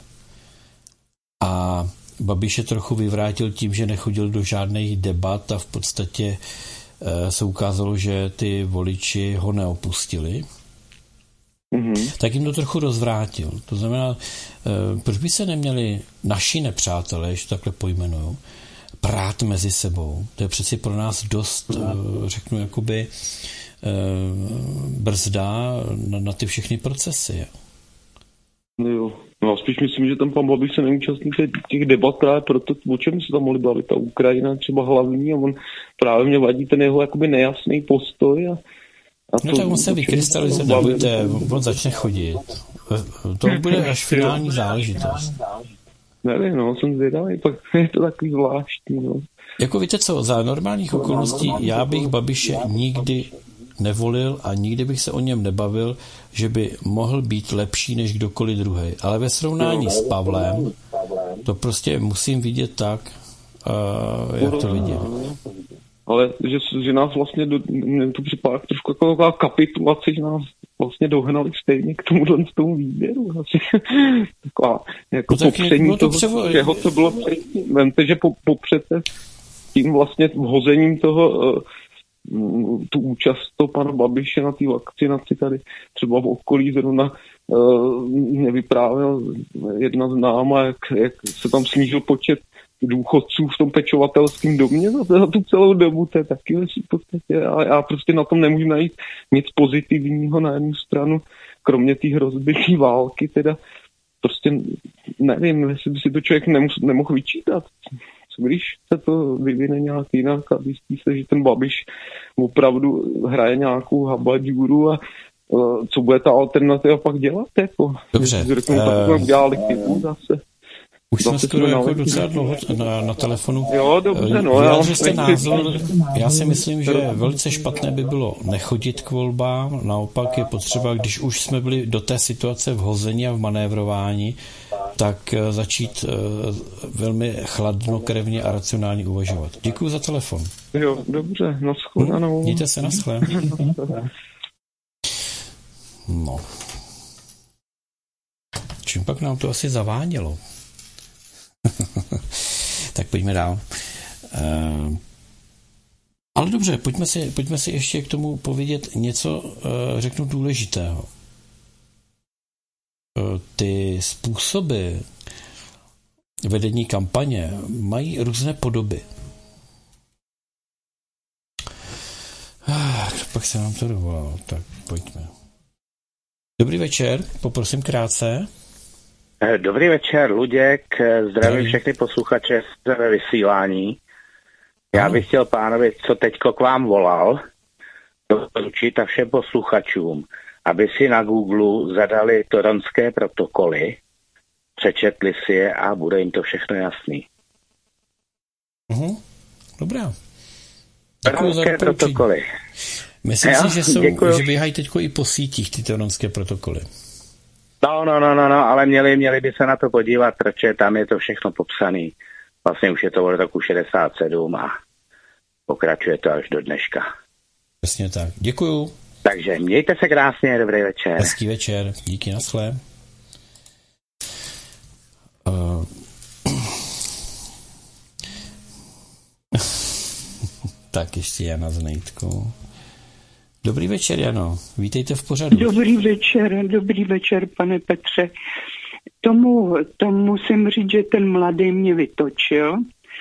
a Babiš je trochu vyvrátil tím, že nechodil do žádných debat a v podstatě e, se ukázalo, že ty voliči ho neopustili, mm-hmm. tak jim to trochu rozvrátil. To znamená, e, proč by se neměli naši nepřátelé, když to takhle pojmenuju, prát mezi sebou. To je přeci pro nás dost, řeknu, jakoby brzda na, na ty všechny procesy. No jo. No spíš myslím, že ten pan Babiš se neúčastní těch debat právě proto, o čem se tam mohli bavit. Ta Ukrajina třeba hlavní a on právě mě vadí ten jeho jakoby nejasný postoj a A no tak on se vykrystalizuje, nebojte, on začne chodit. To bude až finální záležitost. nevím, no, jsem zvědavý, pak je to takový zvláštní, no. Jako víte co, za normálních okolností já bych Babiše nikdy nevolil a nikdy bych se o něm nebavil, že by mohl být lepší než kdokoliv druhý. Ale ve srovnání s Pavlem to prostě musím vidět tak, uh, jak to vidím. Ale že, že nás vlastně, do, mě to připadá trošku jako taková kapitulace, že nás vlastně dohnali stejně k tomu, k tomu výběru. Asi taková jako no popření no to toho, převo... čeho, co bylo předtím. Vemte, že po, popřete tím vlastně vhozením toho uh, tu účast toho pana Babiše na té vakcinaci tady třeba v okolí zrovna uh, mě vyprávěl jedna známa, jak, jak se tam snížil počet důchodců v tom pečovatelském domě za, za tu celou dobu, to je taky v podstatě. A já prostě na tom nemůžu najít nic pozitivního na jednu stranu, kromě té hrozby té války, teda prostě nevím, jestli by si to člověk nemus, nemohl vyčítat. Co když se to vyvine nějak jinak a zjistí se, že ten Babiš opravdu hraje nějakou habadžůru a uh, co bude ta alternativa pak dělat? Jako? Dobře. Řeknu, uh... tak dělali chybu zase. Už jsme skoro jako docela dlouho na, na telefonu. Jo, dobře, no. Vyjádřil jste názor, já si myslím, že velice špatné by bylo nechodit k volbám, naopak je potřeba, když už jsme byli do té situace vhození a v manévrování, tak začít velmi chladnokrevně a racionálně uvažovat. Děkuji za telefon. Jo, dobře, nashledanou. Hm, mějte se, naschle. No. Čím pak nám to asi zavánělo? Tak pojďme dál. Uh, ale dobře, pojďme si, pojďme si ještě k tomu povědět něco, uh, řeknu, důležitého. Uh, ty způsoby vedení kampaně mají různé podoby. Uh, pak se nám to dovolalo. Tak pojďme. Dobrý večer, poprosím krátce. Dobrý večer, Luděk, zdravím všechny posluchače ve vysílání. Já bych chtěl, pánovi, co teďko k vám volal, doporučit a všem posluchačům, aby si na Google zadali toronské protokoly, přečetli si je a bude jim to všechno jasný. Uhum. Dobrá. Toronské protokoly. Myslím si, že, jsou, že běhají teďko i po sítích ty toronské protokoly. No, no, no, no, no, ale měli, měli by se na to podívat, protože tam je to všechno popsané. Vlastně už je to od roku šedesát sedm a pokračuje to až do dneška. Přesně tak. Děkuju. Takže mějte se krásně, dobrý večer. Hezký večer, díky, naschle. Uh... tak ještě Jana z Nejtku. Dobrý večer, Jano. Vítejte v pořadu. Dobrý večer, dobrý večer, pane Petře. Tomu, tomu musím říct, že ten mladý mě vytočil.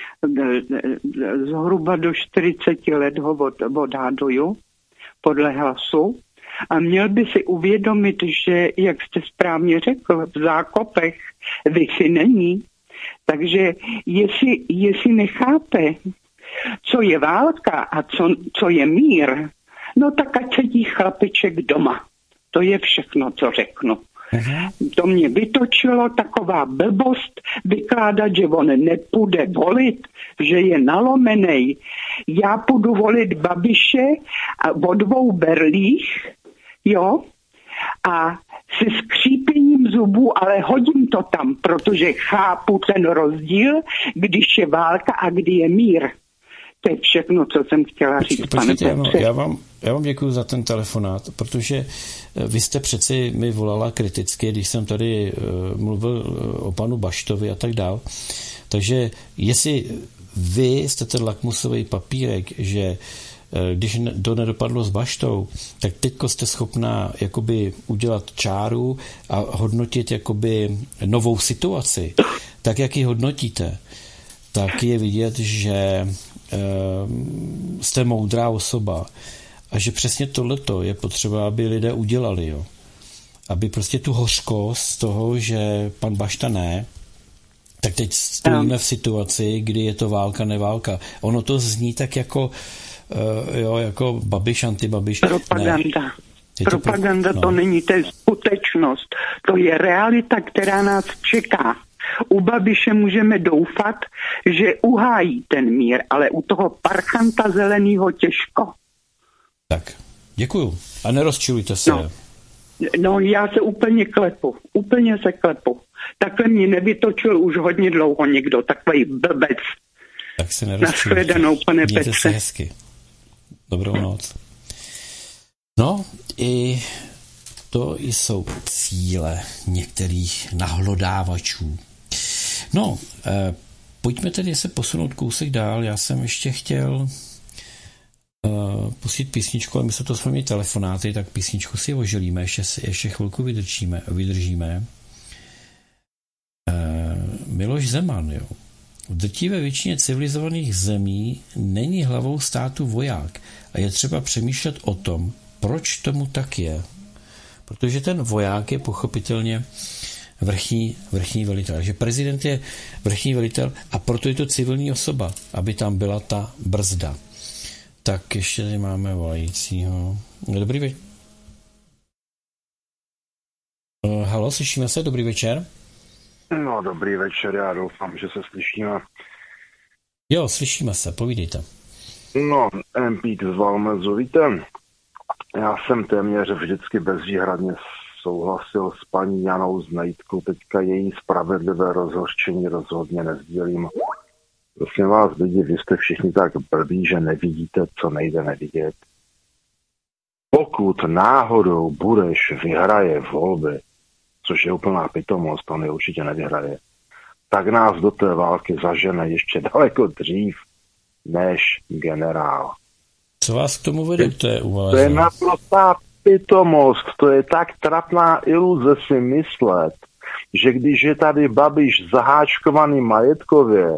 Zhruba do čtyřiceti let ho od, odhaduju podle hlasu. A měl by si uvědomit, že, jak jste správně řekl, v zákopech Wi-Fi není. Takže jestli, jestli nechápe, co je válka a co, co je mír, no tak ať sedí chlapeček doma. To je všechno, co řeknu. Aha. To mě vytočilo, taková blbost vykládat, že on nepůjde volit, že je nalomenej. Já půjdu volit Babiše a o dvou berlích, jo, a se skřípením zubů, ale hodím to tam, protože chápu ten rozdíl, když je válka a kdy je mír. To je všechno, co jsem chtěla říct, Počkejte, pane Petře. Já vám, já vám děkuji za ten telefonát, protože vy jste přeci mi volala kriticky, když jsem tady uh, mluvil o panu Baštovi a tak dál. Takže jestli vy jste ten lakmusový papírek, že když to nedopadlo s Baštou, tak teďko jste schopná jakoby udělat čáru a hodnotit jakoby novou situaci. Tak, jak ji hodnotíte, tak je vidět, že jste moudrá osoba a že přesně tohleto je potřeba, aby lidé udělali, jo. Aby prostě tu hořkost z toho, že pan Bašta ne, tak teď stojíme v situaci, kdy je to válka, neválka. Ono to zní tak jako uh, jo, jako Babiš, antibabiš. Propaganda. Ne. Propaganda to, to no. není, to je skutečnost. To je realita, která nás čeká. U Babiše můžeme doufat, že uhájí ten mír, ale u toho parchanta zeleného těžko. Tak, děkuju. A nerozčilujte se. No, no já se úplně klepu. Úplně se klepu. Takhle mě nevytočil už hodně dlouho někdo. Takový blbec. Tak se nerozčilujte. Nashledanou, pane Mějte Petře. se hezky. Dobrou noc. No, i to jsou cíle některých nahlodávačů. No, eh, pojďme tedy se posunout kousek dál. Já jsem ještě chtěl Uh, pustit písničku, ale my se to s vámi telefonáty, tak písničku si ožilíme, ještě, ještě chvilku vydržíme. vydržíme. Uh, Miloš Zeman, jo. V drtivé většině civilizovaných zemí není hlavou státu voják a je třeba přemýšlet o tom, proč tomu tak je. Protože ten voják je pochopitelně vrchní, vrchní velitel. Takže prezident je vrchní velitel a proto je to civilní osoba, aby tam byla ta brzda. Tak ještě tady máme volajícího. Dobrý večer. Uh, halo, slyšíme se? Dobrý večer. No, dobrý večer, já doufám, že se slyšíme. Jo, slyšíme se, povídejte. No, Empík z Valmezu, víte, já jsem téměř vždycky bezvýhradně souhlasil s paní Janou Znejtkou, teďka její spravedlivé rozhořčení rozhodně nesdělím. Prosím vás, lidi, vy jste všichni tak blbí, že nevidíte, co nejde nevidět. Pokud náhodou Bureš vyhraje volby, což je úplná pitomost, on je určitě nevyhraje, tak nás do té války zažene ještě daleko dřív než generál. Co vás k tomu vede, to je To je naprostá pitomost, to je tak trapná iluze si myslet, že když je tady Babiš zaháčkovaný majetkově,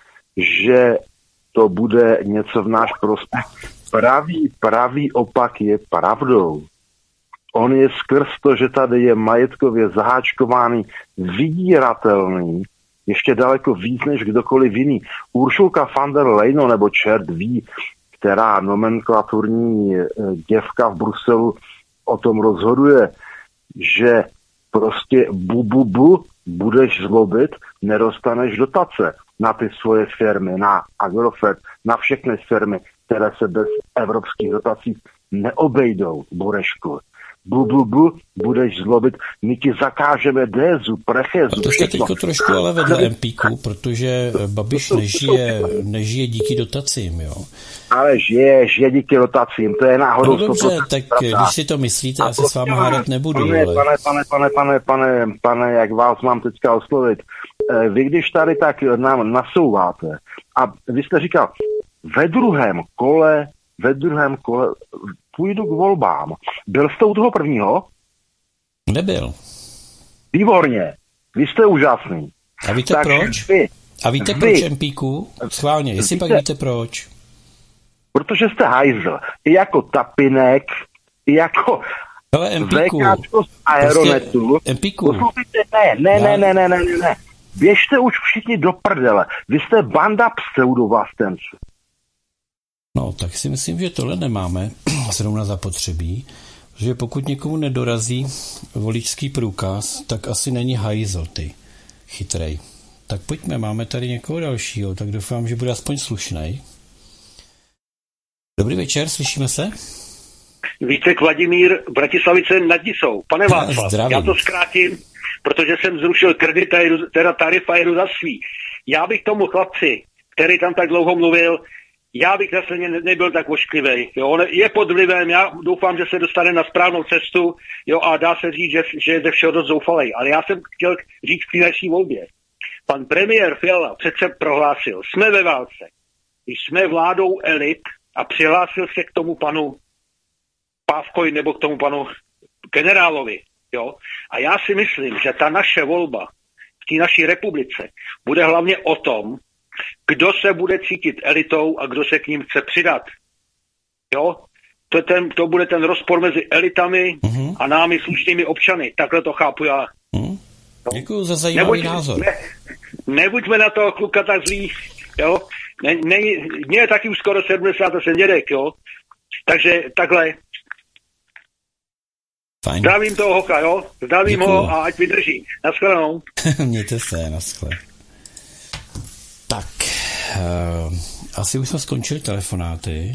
že to bude něco v náš prospěch. Pravý, pravý opak je pravdou. On je skrz to, že tady je majetkově zaháčkovaný, vydíratelný, ještě daleko víc než kdokoliv jiný. Uršulka von der Leyen, nebo čert ví, která nomenklaturní děvka v Bruselu o tom rozhoduje, že prostě bu, bu, bu, budeš zlobit, nedostaneš dotace na ty svoje firmy, na Agrofert, na všechny firmy, které se bez evropských dotací neobejdou, Burešku. Bu, bu, bu, budeš zlobit, my ti zakážeme dézu, prechezu. A to jste teďko trošku ale vedle Empíku, protože Babiš nežije, nežije díky dotacím, jo. Ale žije, žije díky dotacím, to je náhodou. No dobře, tak pravda. Když si to myslíte, já se s váma hádat nebudu. Pane, ale... pane, pane, pane, pane, pane, pane, jak vás mám teďka oslovit, vy když tady tak nám nasouváte a vy jste říkal, ve druhém kole, ve druhém kole půjdu k volbám. Byl jste u toho prvního? Nebyl. Výborně. Vy jste úžasný. A víte tak proč? Vy, A víte vy, proč, Empíku? Schválně, jestli víte, pak víte proč. Protože jste hajzl. I jako tapinek, i jako vékáčko z Aeronetu. Prostě, Empíku. Poslouchejte, ne, ne, ne, ne, ne, ne, ne, ne. Běžte už všichni do prdele. Vy jste banda pseudovlastenců. No, tak si myslím, že tohle nemáme zrovna zapotřebí, že pokud někomu nedorazí voličský průkaz, tak asi není hajzl, ty chytrej. Tak pojďme, máme tady někoho dalšího, tak doufám, že bude aspoň slušnej. Dobrý večer, slyšíme se? Vítek Vladimír, Bratislavice nad Nisou. Pane Václav, já to zkrátím, protože jsem zrušil kredit, teda tarif a jedu za svý. Já bych tomu chlapci, který tam tak dlouho mluvil, já bych zase nebyl tak ošklivý. Jo, je pod vlivem, já doufám, že se dostane na správnou cestu, jo, a dá se říct, že, že je ze všeho dost zoufalej. Ale já jsem chtěl říct k naší volbě. Pan premiér Fiala přece prohlásil, jsme ve válce, jsme vládou elit a přihlásil se k tomu panu Pávkovi nebo k tomu panu generálovi. Jo. A já si myslím, že ta naše volba v té naší republice bude hlavně o tom, kdo se bude cítit elitou a kdo se k ním chce přidat. Jo? To, ten, to bude ten rozpor mezi elitami uh-huh. a námi slušnými občany. Takhle to chápu já. Uh-huh. Děkuju za zajímavý Nebuď, názor. Ne, nebuďme na toho kluka tak zlý. Jo? Ne, ne, mě je taky už skoro sedmdesát a jsem dědek. Jo? Takže takhle. Fajn. Zdravím toho hoka, jo? Zdravím Děkuju. ho a ať vydrží. Naschledanou. Mějte se, naschle. Tak, uh, asi už jsme skončili telefonáty.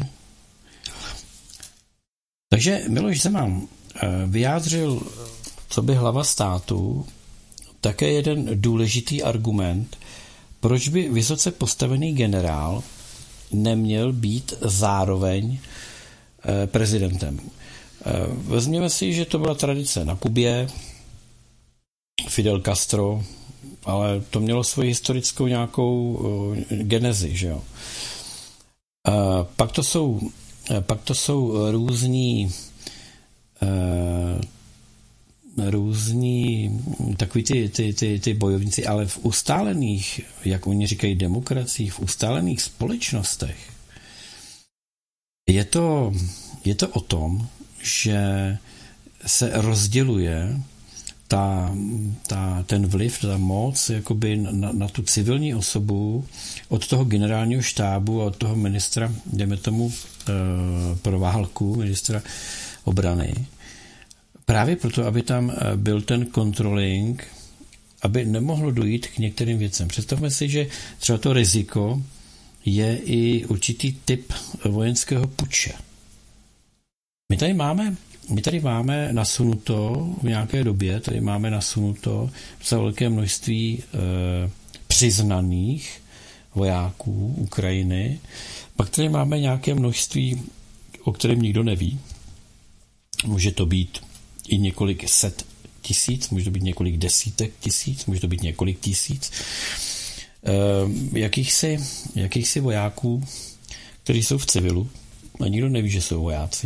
Takže Miloš Zeman uh, vyjádřil, co by hlava státu, také jeden důležitý argument, proč by vysoce postavený generál neměl být zároveň uh, prezidentem. Vezměme si, že to byla tradice na Kubě, Fidel Castro, ale to mělo svoji historickou nějakou genezi, že jo. Pak to jsou, pak to jsou různí různí takový ty, ty, ty, ty bojovníci, ale v ustálených, jak oni říkají, demokraciích, v ustálených společnostech je to, je to o tom, že se rozděluje ta, ta, ten vliv, ta moc jakoby na, na tu civilní osobu od toho generálního štábu a od toho ministra, jdeme tomu e, pro válku, ministra obrany. Právě proto, aby tam byl ten controlling, aby nemohlo dojít k některým věcem. Představme si, že třeba to riziko je i určitý typ vojenského puče. My tady máme, my tady máme nasunuto v nějaké době, tady máme nasunuto za velké množství e, přiznaných vojáků Ukrajiny, pak tady máme nějaké množství, o kterém nikdo neví. Může to být i několik set tisíc, může to být několik desítek tisíc, může to být několik tisíc e, jakýchsi, jakýchsi vojáků, kteří jsou v civilu a nikdo neví, že jsou vojáci.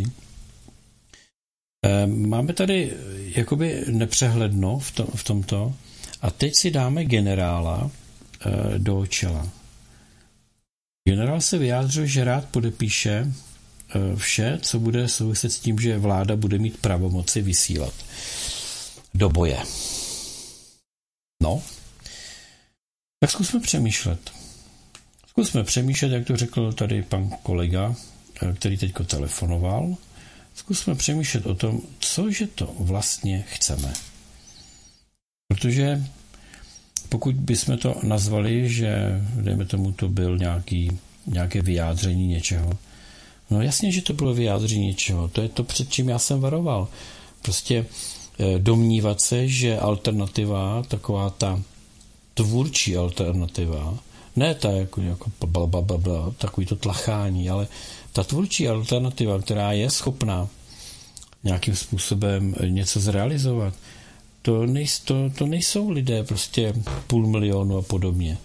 Máme tady jakoby nepřehledno v, tom, v tomto a teď si dáme generála e, do čela. Generál se vyjádřil, že rád podepíše e, vše, co bude souviset s tím, že vláda bude mít pravomoci vysílat do boje. No, tak zkusme přemýšlet. Zkusme přemýšlet, jak to řekl tady pan kolega, který teďko telefonoval. Zkusme přemýšlet o tom, cože to vlastně chceme. Protože pokud bychom to nazvali, že dejme tomu to byl nějaký, nějaké vyjádření něčeho, no jasně, že to bylo vyjádření něčeho, to je to, před čím já jsem varoval. Prostě domnívat se, že alternativa, taková ta tvůrčí alternativa, ne ta jako, jako blablabla, takový to tlachání, ale ta tvůrčí alternativa, která je schopná nějakým způsobem něco zrealizovat, to, nejs, to, to nejsou lidé prostě půl milionu a podobně.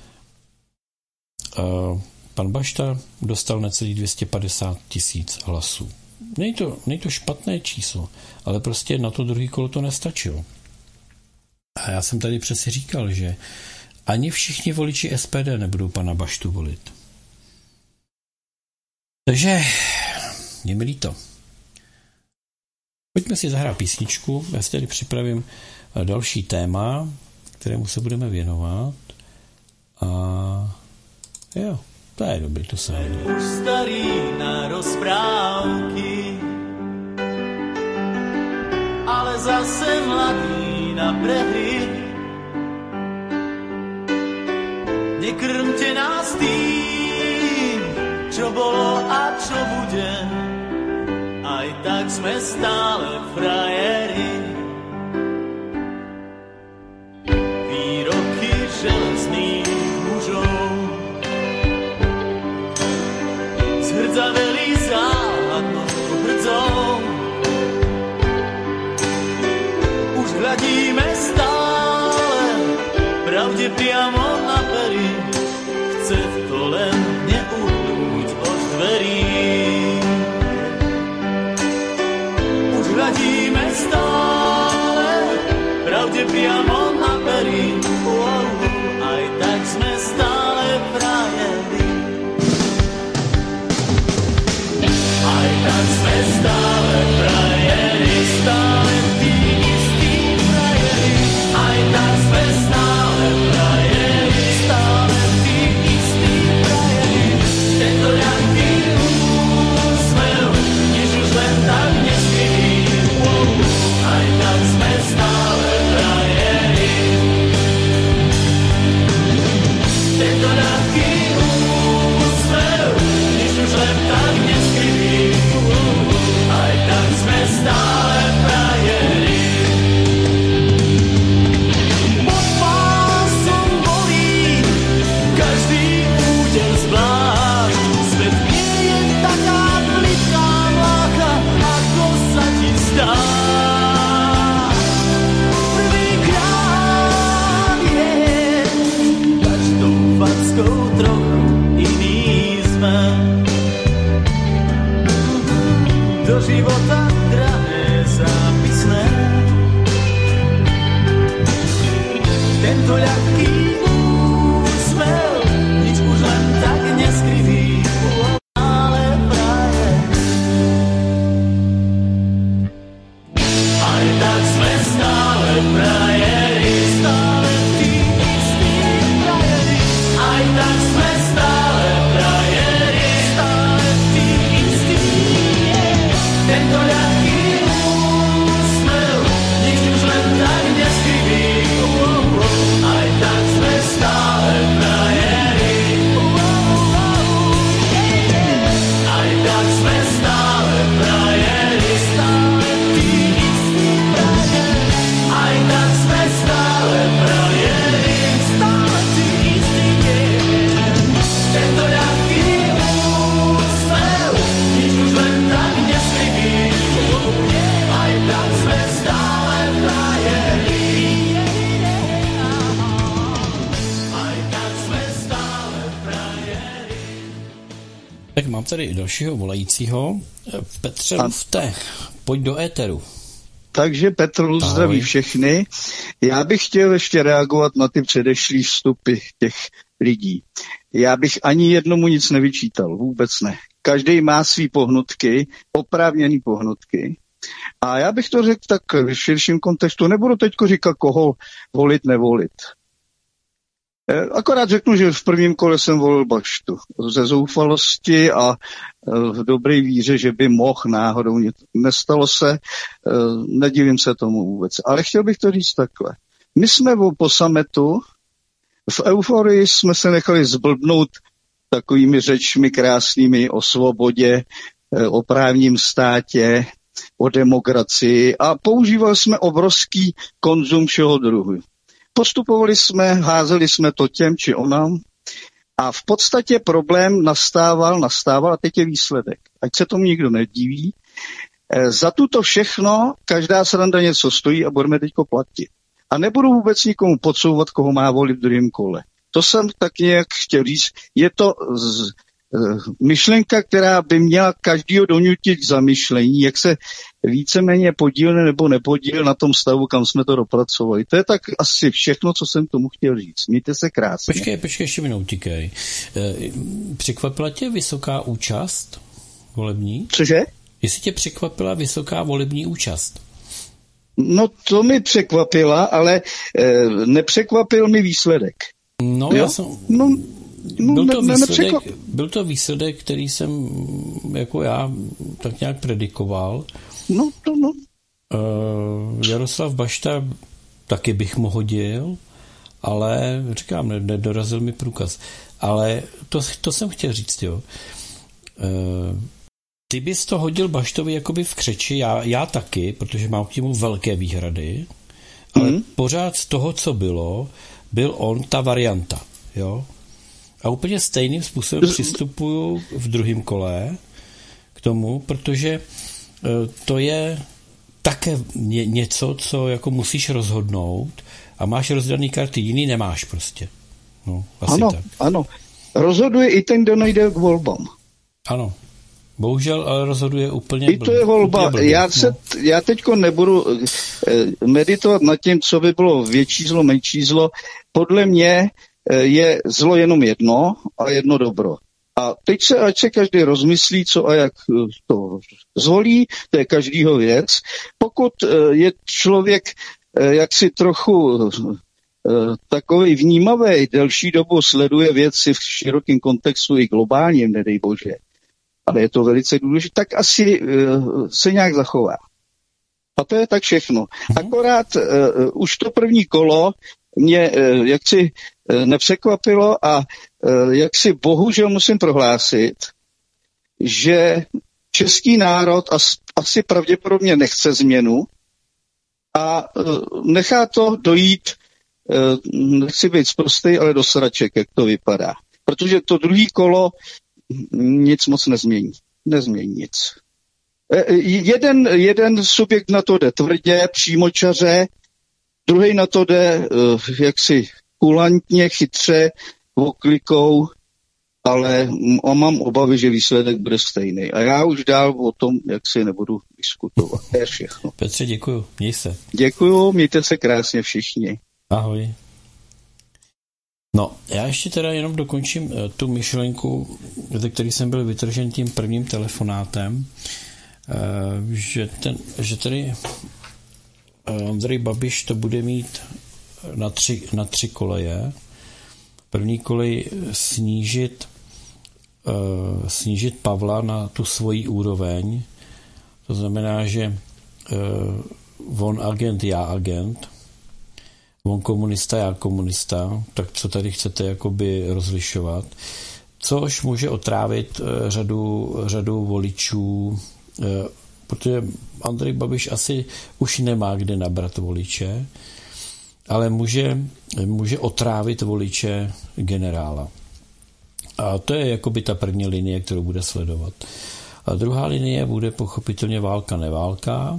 Uh, pan Bašta dostal necelých dvě stě padesát tisíc hlasů. Není to, není to špatné číslo, ale prostě na to druhý kolo to nestačilo. A já jsem tady přesně říkal, že ani všichni voliči S P D nebudou pana Baštu volit. Takže je mi líto. Pojďme si zahrát písničku, já si tady připravím další téma, kterému se budeme věnovat. A jo, to je dobrý, to se hodí. Už starý na rozprávky, ale zase mladý na brehy. Nekrmte nás tým, čo bolo a čo bude, aj tak sme stále frajeri. Výroky železných mužov zhrdzaveli záhadnou hrdzou. Už hľadíme stále pravde priamo na pery, chce to len neuhnúť od dverí. Už hľadíme stále pravde priamo na pery, wow, aj tak sme stále frajeri. Aj tak sme stále frajeri, stále tí istí frajeri, aj tak sme stále frajeri, stále tí istí frajeri. Tento ľahký úsmev, než už len tak nesmí, wow, do života drahé zápisné. Tento ľahký úsmev, nič už len tak neskryví, ale praje. Aj tak sme stále prajeri, stále tí istí prajeri. Aj tak sme stále prajeri, stále tí istí. Tento ľahký úsmev, nič už len tak neskryví. Aj tak sme stále prajeri. Aj tak sme stále prajeri, stále tí istí prajeri. Aj tak sme stále prajeri, stále tí istí. Tento ľahký úsmev, nič už len tak neskryví. Aj tak sme stále prajeri. Aj tak sme stále prajeri. Tak mám tady dalšího volajícího. Petře Lufte, pojď do éteru. Takže Petr zdraví všechny. Já bych chtěl ještě reagovat na ty předešlý vstupy těch lidí. Já bych ani jednomu nic nevyčítal, vůbec ne. Každý má svý pohnutky, oprávněný pohnutky. A já bych to řekl tak v širším kontextu. Nebudu teďko říkat, koho volit, nevolit. Akorát řeknu, že v prvním kole jsem volil Baštu. Ze zoufalosti a v dobré víře, že by mohl náhodou. Nestalo se, nedivím se tomu vůbec. Ale chtěl bych to říct takhle. My jsme po sametu, v euforii jsme se nechali zblbnout takovými řečmi krásnými o svobodě, o právním státě, o demokracii a používali jsme obrovský konzum všeho druhu. Postupovali jsme, házeli jsme to těm či onam a v podstatě problém nastával, nastával a teď je výsledek. Ať se tomu nikdo nediví. E, za tuto všechno každá sranda něco stojí a budeme teďko platit. A nebudu vůbec nikomu podsouvat, koho má volit v druhém kole. To jsem tak nějak chtěl říct. Je to z, myšlenka, která by měla každýho donutit k zamyšlení, jak se víceméně podílne nebo nepodíl na tom stavu, kam jsme to dopracovali. To je tak asi všechno, co jsem tomu chtěl říct. Mějte se krásně. Počkej, počkej, ještě mi neutíkej. Překvapila tě vysoká účast volební? Cože? Jestli tě překvapila vysoká volební účast? No to mi překvapila, ale e, nepřekvapil mi výsledek. No, jo? já jsem... No, No, byl, to ne, výsledek, byl to výsledek, který jsem jako já tak nějak predikoval. No, to no. Uh, Jaroslav Bašta taky bych mu hodil, ale říkám, nedorazil mi průkaz. Ale to, to jsem chtěl říct, jo. Uh, ty bys to hodil Baštovi jakoby v křeči, já, já taky, protože mám k němu velké výhrady, ale mm. pořád z toho, co bylo, byl on ta varianta, jo. A úplně stejným způsobem přistupuju v druhém kole k tomu, protože to je také něco, co jako musíš rozhodnout a máš rozdaný karty, jiný nemáš prostě. No, asi ano, tak. ano. Rozhoduje i ten, kdo nejde k volbám. Ano. Bohužel, ale rozhoduje úplně I to je volba. Blbě, já, se, no. já teďko nebudu eh, meditovat nad tím, co by bylo větší zlo, menší zlo. Podle mě je zlo jenom jedno a jedno dobro. A teď se, ať se každý rozmyslí, co a jak to zvolí, to je každýho věc. Pokud je člověk jaksi trochu takový vnímavý, delší dobu sleduje věci v širokém kontextu i globálním, nedej bože, ale je to velice důležité, tak asi se nějak zachová. A to je tak všechno. Akorát uh, už to první kolo mě uh, jaksi uh, nepřekvapilo a uh, jaksi bohužel musím prohlásit, že český národ as, asi pravděpodobně nechce změnu a uh, nechá to dojít, uh, nechci být sprostej, ale do sraček, jak to vypadá. Protože to druhý kolo nic moc nezmění. Nezmění nic. Jeden, jeden subjekt na to jde tvrdě, přímočaře, druhý na to jde uh, jaksi kulantně, chytře, oklikou ale mám obavy, že výsledek bude stejný. A já už dál o tom, jak si nebudu diskutovat. To je všechno. Petře, děkuju. Měj se. Děkuju, mějte se krásně všichni. Ahoj. No, já ještě teda jenom dokončím tu myšlenku, ze který jsem byl vytržen tím prvním telefonátem, že, ten, že tady Andrej Babiš to bude mít na tři, na tři koleje. První kolej snížit, uh, snížit Pavla na tu svoji úroveň. To znamená, že uh, on agent, já agent, on komunista, já komunista, tak co tady chcete jakoby rozlišovat? Což může otrávit uh, řadu, řadu voličů, uh, protože Andrej Babiš asi už nemá kde nabrat voliče, ale může, může otrávit voliče generála. A to je jakoby ta první linie, kterou bude sledovat. A druhá linie bude pochopitelně válka, neválka.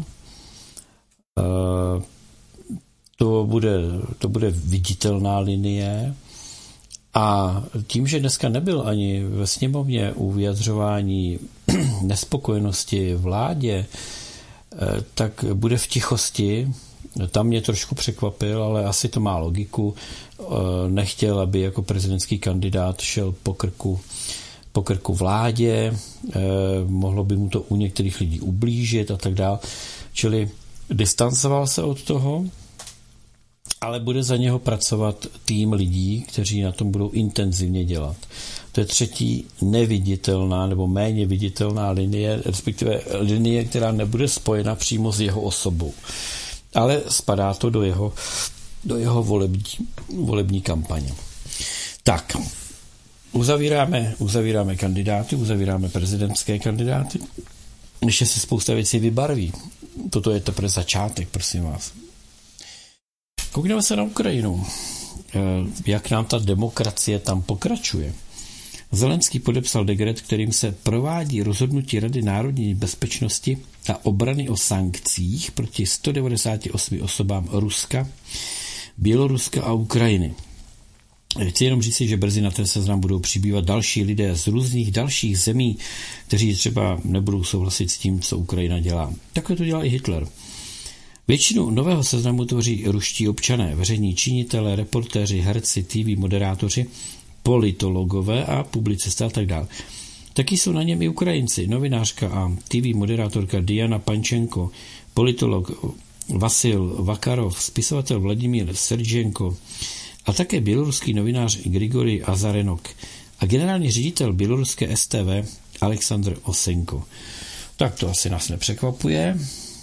To bude, to bude viditelná linie. A tím, že dneska nebyl ani ve sněmovně u vyjadřování nespokojenosti vládě, tak bude v tichosti. Tam mě trošku překvapil, ale asi to má logiku. Nechtěl, aby jako prezidentský kandidát šel po krku, po krku vládě, mohlo by mu to u některých lidí ublížit a tak dále. Čili distancoval se od toho, ale bude za něho pracovat tým lidí, kteří na tom budou intenzivně dělat. To je třetí neviditelná nebo méně viditelná linie, respektive linie, která nebude spojena přímo s jeho osobou. Ale spadá to do jeho, do jeho volební, volební kampaně. Tak, uzavíráme, uzavíráme kandidáty, uzavíráme prezidentské kandidáty. Ještě se spousta věcí vybarví. Toto je teprve začátek, prosím vás. Koukneme se na Ukrajinu. Jak nám ta demokracie tam pokračuje. Zelenský podepsal dekret, kterým se provádí rozhodnutí Rady národní bezpečnosti a obrany o sankcích proti sto devadesáti osmi osobám Ruska, Běloruska a Ukrajiny. Chci jenom říct, že brzy na ten seznam budou přibývat další lidé z různých dalších zemí, kteří třeba nebudou souhlasit s tím, co Ukrajina dělá. Takhle to dělal i Hitler. Většinu nového seznamu tvoří ruští občané, veřejní činitelé, reportéři, herci, T V moderátoři, politologové a publicisté a tak dále. Taky jsou na něm i Ukrajinci, novinářka a T V moderátorka Diana Pančenko, politolog Vasil Vakarov, spisovatel Vladimír Serženko a také běloruský novinář Grigori Azarenok a generální ředitel běloruské S T V Aleksandr Osenko. Tak to asi nás nepřekvapuje.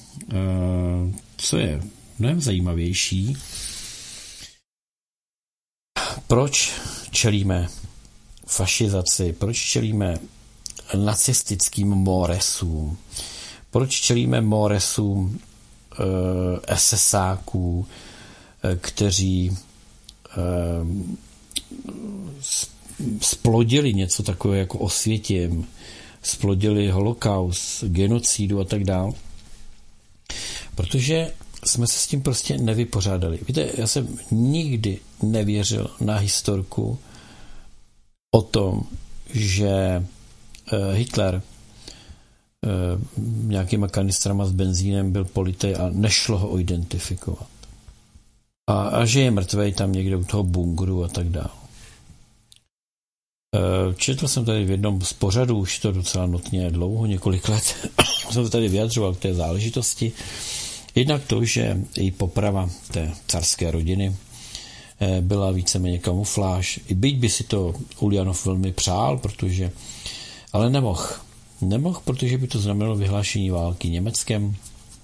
Co je mnohem zajímavější, proč čelíme fašizaci, proč čelíme nacistickým móresům, proč čelíme móresům e, esesáků, e, kteří e, splodili něco takového jako Osvětim, splodili holokaust, genocidu a tak dále. Protože jsme se s tím prostě nevypořádali. Víte, já jsem nikdy nevěřil na historku o tom, že Hitler nějakýma kanistrama s benzínem byl politej a nešlo ho identifikovat. A, a že je mrtvej tam někde u toho bunkru a tak dále. Četl jsem tady v jednom z pořadů, už to docela notně dlouho, několik let, jsem se tady vyjadřoval k té záležitosti. Jednak to, že i poprava té carské rodiny byla víceméně kamufláž. I byť by si to Uljanov velmi přál, protože, ale nemohl. Nemohl, protože by to znamenalo vyhlášení války Německem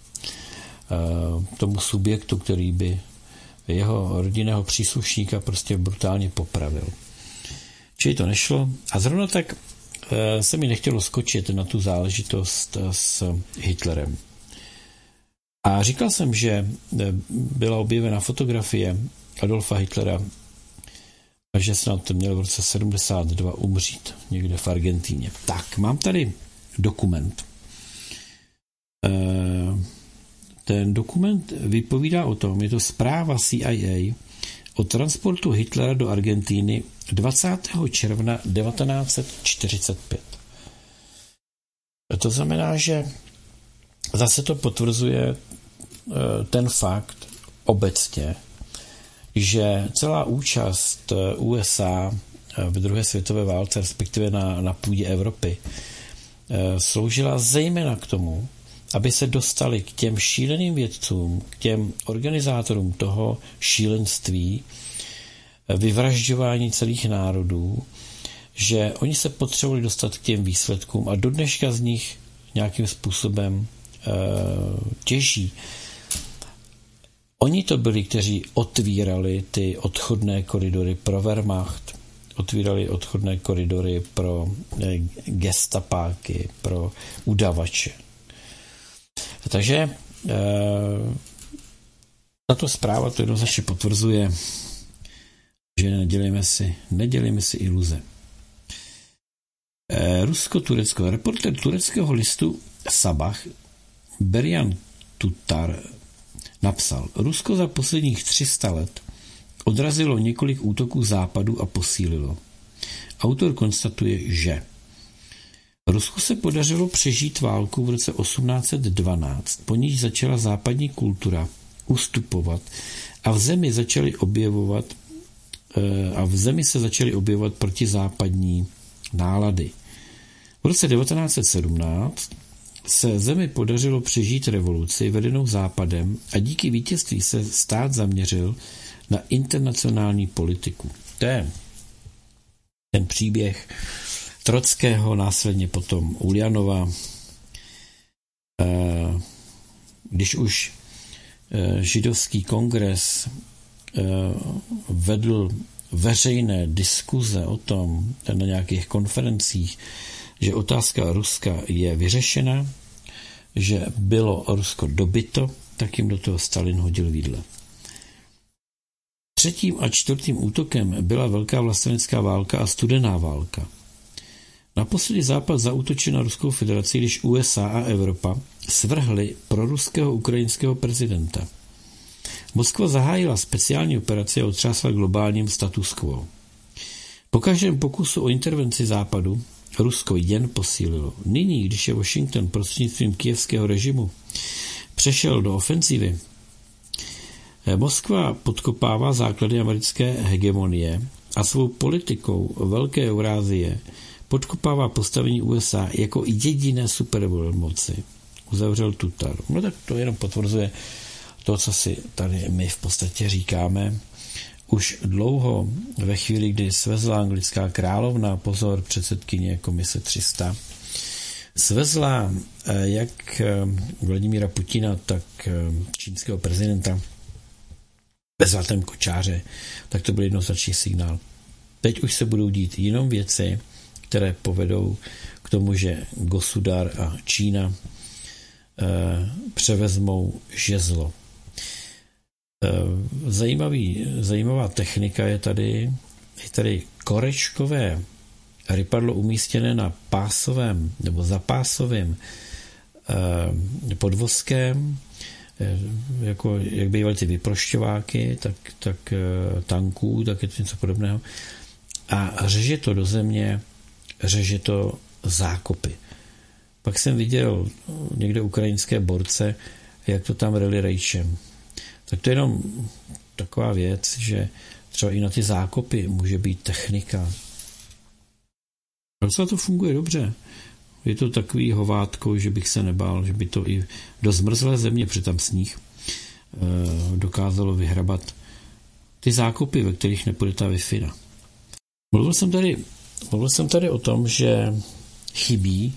tomu subjektu, který by jeho rodinného příslušníka prostě brutálně popravil. Čili to nešlo. A zrovna tak se mi nechtělo skočit na tu záležitost s Hitlerem. A říkal jsem, že byla objevena fotografie Adolfa Hitlera a že snad měl v roce sedmdesát dva umřít někde v Argentíně. Tak, mám tady dokument. Ten dokument vypovídá o tom, je to zpráva C I A o transportu Hitlera do Argentíny dvacátého června devatenáct set čtyřicet pět. To znamená, že zase to potvrzuje ten fakt obecně, že celá účast U S A v druhé světové válce, respektive na, na půdě Evropy, sloužila zejména k tomu, aby se dostali k těm šíleným vědcům, k těm organizátorům toho šílenství, vyvražďování celých národů, že oni se potřebovali dostat k těm výsledkům a do dneška z nich nějakým způsobem e, těží. Oni to byli, kteří otvírali ty odchodné koridory pro Wehrmacht, otvírali odchodné koridory pro e, gestapáky, pro udavače. Takže e, tato zpráva to jednoznačně potvrzuje, že nedělíme si, nedělíme si iluze. E, Rusko-Turecko. Reporter tureckého listu Sabah Berjan Tutar napsal: Rusko za posledních tři sta let odrazilo několik útoků západu a posílilo. Autor konstatuje, že Rusku se podařilo přežít válku v roce osmnáct set dvanáct, po níž začala západní kultura ustupovat a v zemi začaly objevovat a v zemi se začaly objevovat protizápadní nálady. V roce devatenáct set sedmnáct se zemi podařilo přežít revoluci vedenou západem a díky vítězství se stát zaměřil na internacionální politiku. To je ten příběh Trockého, následně potom Uljanova. Když už židovský kongres vedl veřejné diskuze o tom na nějakých konferencích, že otázka Ruska je vyřešena, že bylo Rusko dobyto, tak jim do toho Stalin hodil vidle. Třetím a čtvrtým útokem byla Velká vlastenecká válka a studená válka. Naposledy Západ zaútočil na Ruskou federaci, když U S A a Evropa svrhli proruského ukrajinského prezidenta. Moskva zahájila speciální operaci a otřásla globálním status quo. Po každém pokusu o intervenci Západu Rusko jen posílilo. Nyní, když je Washington prostřednictvím kyjevského režimu přešel do ofenzivy, Moskva podkopává základy americké hegemonie a svou politikou Velké Eurázie podkopává postavení U S A jako jediné supervelmoci. Uzavřel Tutar. No tak to jenom potvrzuje to, co si tady my v podstatě říkáme. Už dlouho, ve chvíli, kdy svezla anglická královna, pozor, předsedkyně komise tři sta, svezla jak Vladimíra Putina, tak čínského prezidenta ve zlatém kočáře, tak to byl jednoznačný signál. Teď už se budou dít jinou věci, které povedou k tomu, že Gosudar a Čína eh, převezmou žezlo. Eh, zajímavý, zajímavá technika je tady, je tady korečkové rypadlo umístěné na pásovém nebo zapásovém eh, podvozkem, eh, jako jak bývaly ty vyprošťováky, tak, tak eh, tanků, tak je to něco podobného. A řeže to do země, řeže to zákopy. Pak jsem viděl někde ukrajinské borce, jak to tam reli rejčem. Tak to je jenom taková věc, že třeba i na ty zákopy může být technika. Docela to funguje dobře. Je to takový hovátko, že bych se nebál, že by to i do zmrzlé země, protože tam sníh, dokázalo vyhrabat ty zákopy, ve kterých nepůjde ta Wi-Fi. Mluvil jsem tady Mluvil jsem tady o tom, že chybí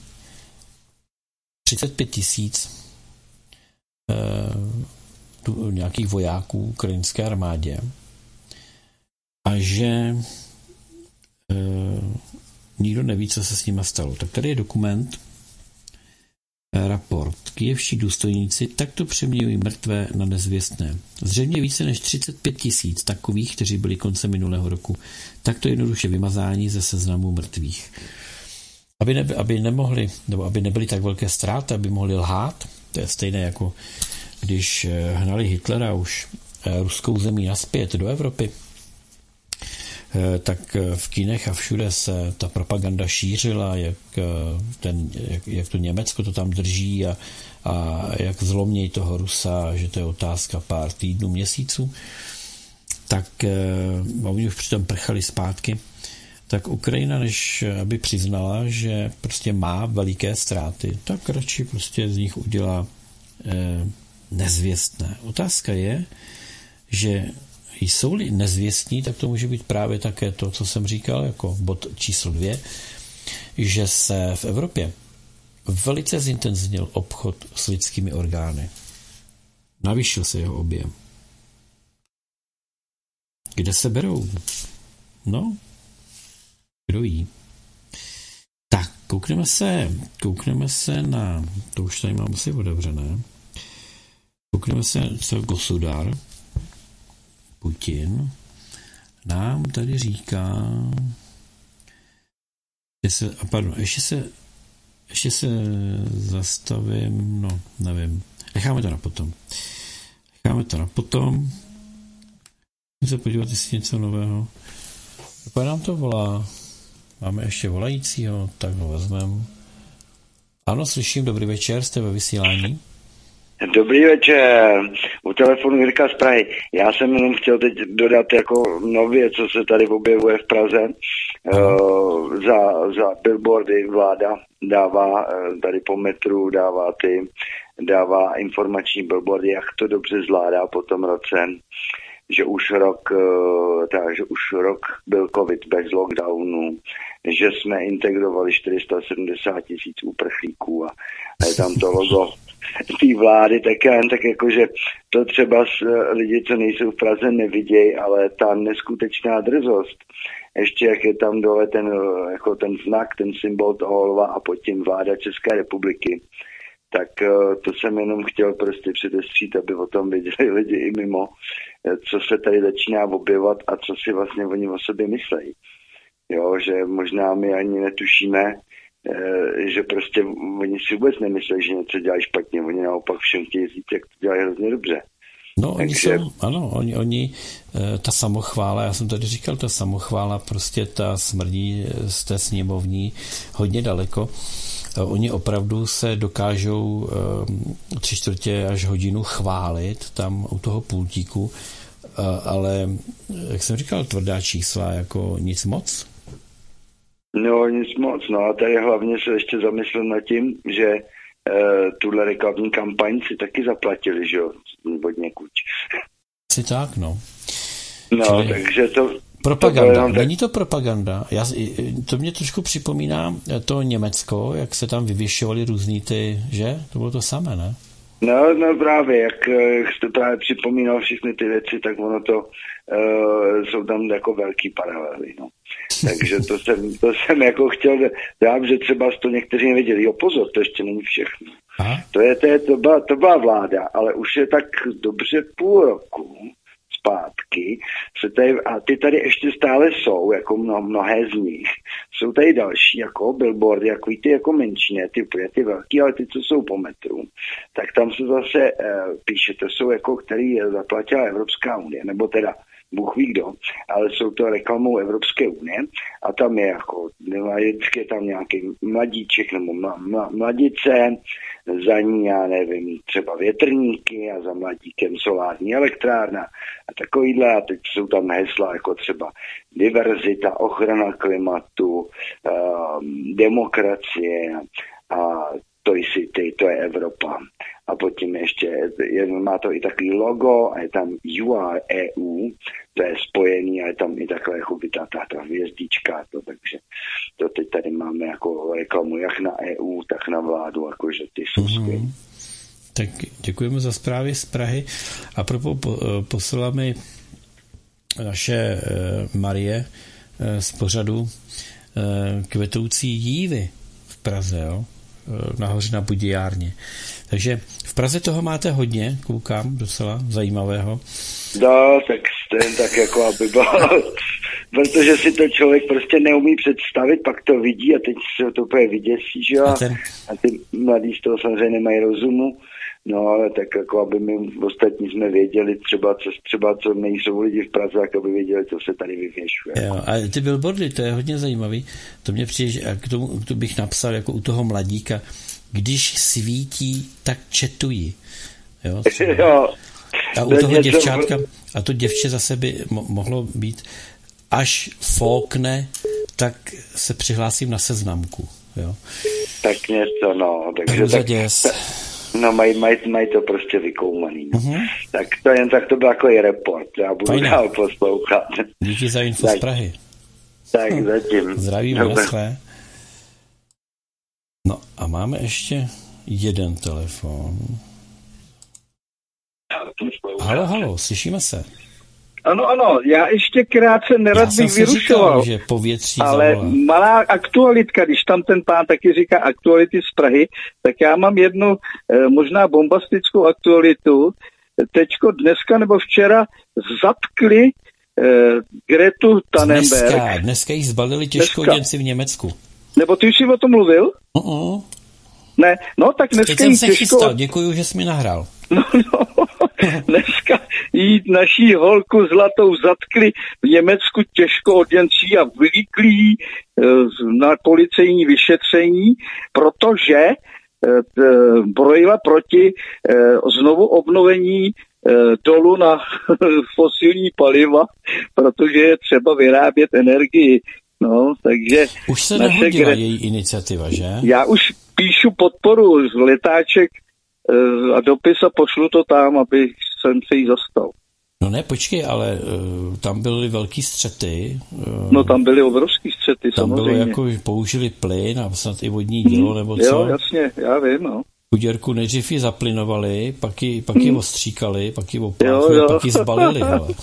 třicet pět tisíc eh, nějakých vojáků ukrajinské armádě a že eh, nikdo neví, co se s nimi stalo. Tak tady je dokument, eh, raport. Kyjevští důstojníci takto přeměňují mrtvé na nezvěstné. Zřejmě více než třicet pět tisíc takových, kteří byli koncem minulého roku, takto jednoduše vymazáni ze seznamu mrtvých. Aby, ne, aby nemohli, nebo aby nebyly tak velké ztráty, aby mohli lhát, to je stejné jako když hnali Hitlera už ruskou zemí nazpět do Evropy, tak v kinech a všude se ta propaganda šířila, jak, ten, jak, jak to Německo to tam drží a, a jak zlomnějí toho Rusa, že to je otázka pár týdnů, měsíců, tak oni už přitom prchali zpátky. Tak Ukrajina, než aby přiznala, že prostě má veliké ztráty, tak radši prostě z nich udělá eh, nezvěstné. Otázka je, že jsou-li nezvěstní, tak to může být právě také to, co jsem říkal, jako bod číslo dvě, že se v Evropě velice zintenzivnil obchod s lidskými orgány. Navýšil se jeho objem. Kde se berou? No, kdo ví. Tak, koukneme se, koukneme se na, to už tady mám asi otevřené, koukneme se, co Gosudar, Putin, nám tady říká, že se, a pardon, ještě se, ještě se zastavím, no, nevím, necháme to na potom. Necháme to na potom. Můžeme se podívat, jestli něco nového. Pak nám to volá. Máme ještě volajícího, tak ho vezmeme. Ano, slyším, dobrý večer, jste ve vysílání. Dobrý večer, u telefonu Jirka z Prahy. Já jsem jenom chtěl teď dodat jako nově, co se tady objevuje v Praze. Uh, za, za billboardy vláda dává uh, tady po metru, dává ty, dává informační billboardy, jak to dobře zvládá po tom roce. Že už rok, uh, tak, že už rok byl covid bez lockdownu, že jsme integrovali čtyři sta sedmdesát tisíc uprchlíků a, a je tam to logo té vlády, tak já jen tak jako, že to třeba s, lidi, co nejsou v Praze, nevidějí, ale ta neskutečná drzost, ještě jak je tam dole ten, jako ten znak, ten symbol toho lva a pod tím vláda České republiky, tak to jsem jenom chtěl prostě předestřít, aby o tom věděli lidi i mimo, co se tady začíná objevovat a co si vlastně oni o sobě myslejí. Jo, že možná my ani netušíme, že prostě oni si vůbec nemyslí, že něco dělají špatně, oni naopak všem chtějí říct, jak to dělají hrozně dobře. No, oni Takže... jsou, ano, oni, oni, ta samochvála, já jsem tady říkal, ta samochvála, prostě ta smrdí z té sněmovní hodně daleko. Oni opravdu se dokážou tři čtvrtě až hodinu chválit tam u toho pultíku, ale, jak jsem říkal, tvrdá čísla, jako nic moc. No, nic moc, no a tady hlavně se ještě zamyslel nad tím, že e, tuhle reklamní kampaň si taky zaplatili, že jo, od někud. Si tak, no. No, Čili... takže to... Propaganda, to není to propaganda. Já, to mě trošku připomíná to Německo, jak se tam vyvěšovaly různý ty, že? To bylo to samé, ne? No, no právě, jak, jak jste právě připomínal všechny ty věci, tak ono to, uh, jsou tam jako velký paralely, no. Takže to jsem, to jsem jako chtěl dát, že třeba to někteří nevěděli. Jo, pozor, to ještě není všechno. Aha. To je, to je, to byla, to byla vláda, ale už je tak dobře půl roku zpátky, se tady, a ty tady ještě stále jsou, jako mno, mnohé z nich. Jsou tady další, jako billboardy, jako ty jako menší, ne ty, ty velký, ale ty, co jsou po metru. Tak tam se zase e, píše, to jsou jako, který zaplatila Evropská unie, nebo teda Bůh ví kdo, ale jsou to reklamou Evropské unie a tam je jako, vždycky je tam nějaký mladíček nebo mla, mla, mladice, za ní, já nevím, třeba větrníky a za mladíkem solární elektrárna a takovýhle a teď jsou tam hesla jako třeba diverzita, ochrana klimatu, um, demokracie a to je City, to je Evropa. A potom ještě je, má to i takový logo a je tam U R E U, to je spojený a je tam i takhle jako by ta, ta, ta hvězdička, to, takže to teď tady máme jako reklamu jak na E U, tak na vládu, jakože ty jsou mm-hmm. skvělý. Tak děkujeme za zprávy z Prahy. A propos po, poslala mi naše eh, Marie eh, z pořadu eh, kvetoucí jívy v Praze, jo? Nahoře na Budějárně. Takže v Praze toho máte hodně, koukám, docela zajímavého. No, tak ten tak jako aby byl, protože si to člověk prostě neumí představit, pak to vidí a teď se to úplně vyděsí, že jo? A, ten... a ty mladí z toho samozřejmě nemají rozumu No ale tak jako, aby my ostatní jsme věděli třeba, co, třeba, co nejsou lidi v Praze, tak aby věděli, co se tady vyvěšuje. Jo, a ty billboardy, to je hodně zajímavý. To mě přijde, že k tomu to bych napsal jako u toho mladíka, když svítí, tak četuji. Jo, jo. A u toho děvčátka, a to děvče zase by mo- mohlo být, až fókne, tak se přihlásím na seznamku. Jo. Tak něco, no. Takže tak, ta, no mají maj, maj to prostě vykoumaný. No. Uh-huh. Tak to jen tak to byl takový report. Já budu Fajná. dál poslouchat. Díky za info tak, z Prahy. Tak hm. zatím. Zdravím, naschle. No a máme ještě jeden telefon. Halo, halo, slyšíme se. Ano, ano, já ještě krátce nerad já bych vyrušoval, říkal, že povětří ale zavolá. Malá aktualitka, když tam ten pán taky říká aktuality z Prahy, tak já mám jednu eh, možná bombastickou aktualitu. Teďko dneska nebo včera zatkli eh, Gretu Thunberg. Dneska, dneska jí zbalili těžkoděnci v Německu. Nebo ty už jsi o tom mluvil? Uh-uh. Ne, no tak dneska Teď jsem se těžko... chystal, děkuju, že jsi mi nahrál. No, no, dneska jí naší holku zlatou zatkli v Německu těžko oděncí a vylíkli jí na policejní vyšetření, protože brojila proti znovu obnovení dolu na fosilní paliva, protože je třeba vyrábět energii. No, takže už se nehodila gre... její iniciativa, že? Já už píšu podporu z letáček a dopis a pošlu to tam, aby jsem se jí zastal. No ne, počkej, ale uh, tam byly velký střety. Uh, no tam byly obrovský střety, tam samozřejmě. Tam bylo jako, že použili plyn a snad i vodní dílo, hmm, nebo co? Jo, jasně, já vím, no. Uděrku nejdřív ji zaplinovali, pak ji, pak ji hmm. ostříkali, pak ji opláchli, pak ji zbalili.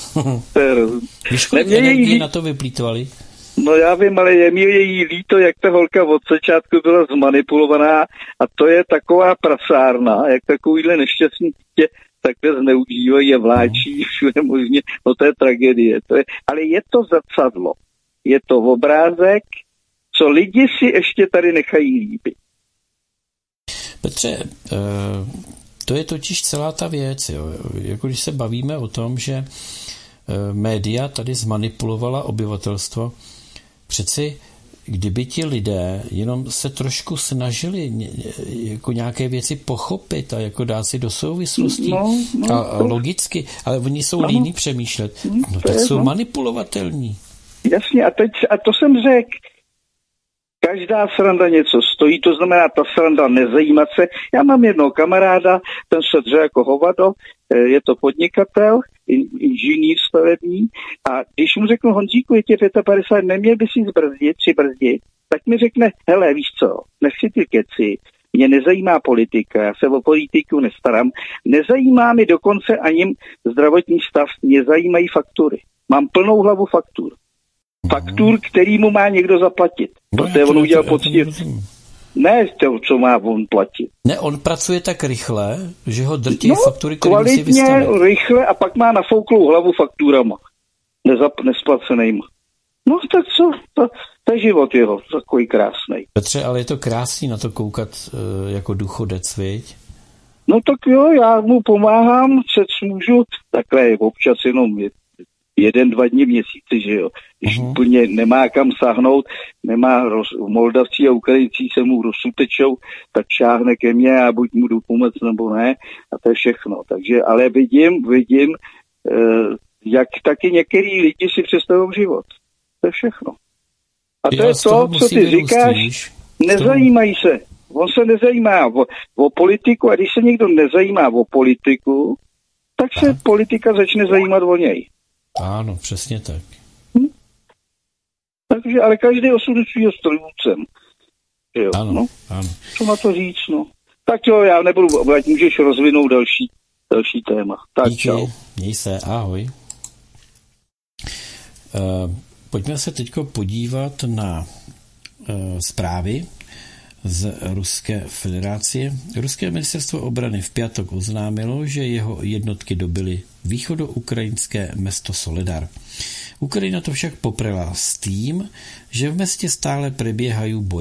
Víš, kolik energie jí... na to vyplýtvali? No já vím, ale je mi její líto, jak ta holka od začátku byla zmanipulovaná a to je taková prasárna, jak takovýhle nešťastný dítě takhle zneužívají a vláčí všude možně, no to je tragédie. To je, ale je to zrcadlo, je to obrázek, co lidi si ještě tady nechají líbit. Petře, to je totiž celá ta věc, jo. Jako když se bavíme o tom, že média tady zmanipulovala obyvatelstvo, přeci kdyby ti lidé jenom se trošku snažili jako nějaké věci pochopit a jako dát si do souvislostí no, no, a, a logicky, ale oni jsou no, líní přemýšlet, no tak jsou no. manipulovatelní. Jasně, a teď, a to jsem řekl, každá sranda něco stojí, to znamená, ta sranda nezajímat se. Já mám jednoho kamaráda, ten se dře jako hovado, je to podnikatel, inženýr stavební, a když mu řeknu, Honzíku, je tě padesát pět, neměl by si zbrzdit, přibrzdit, tak mi řekne, hele, víš co, nechci ty keci, mě nezajímá politika, já se o politiku nestarám, nezajímá mi dokonce ani zdravotní stav, mě zajímají faktury. Mám plnou hlavu faktur. Faktur, který mu má někdo zaplatit. No, protože on udělal poctivě. Ne to, co má on platit. Ne, on pracuje tak rychle, že ho drtí no, faktury, které musí vystavit. Kvalitně, rychle a pak má nafouklou hlavu fakturama. Nezap, nesplacenejma. No tak co? To, to je život jeho, takový krásnej. Petře, ale je to krásný na to koukat uh, jako důchodec, viď? No tak jo, já mu pomáhám, co můžu, takhle občas jenom je jeden, dva dny měsíci, že jo. Když uh-huh. úplně nemá kam sáhnout, nemá roz, Moldavci a Ukrajinci se mu rozsutečou, tak šáhne ke mně a buď mu jdu pomoct nebo ne, a to je všechno. Takže, ale vidím, vidím, eh, jak taky některý lidi si představují život. To je všechno. A to Já je to, co ty říkáš, víš? Nezajímají se. On se nezajímá o, o politiku a když se někdo nezajímá o politiku, tak se a. politika začne zajímat o něj. Ano, přesně tak. Hm? Takže, ale každý osud svýho strůvcem. Jo, ano, no? ano. Co na to říct, no. Tak jo, já nebudu, ať můžeš rozvinout další, další téma. Tak díky, čau. Měj se, ahoj. Uh, pojďme se teďko podívat na uh, zprávy z Ruské federace. Ruské ministerstvo obrany v pátek oznámilo, že jeho jednotky dobyly východoukrajinské město Soledar. Ukrajina to však poprela s tím, že v městě stále probíhají boje.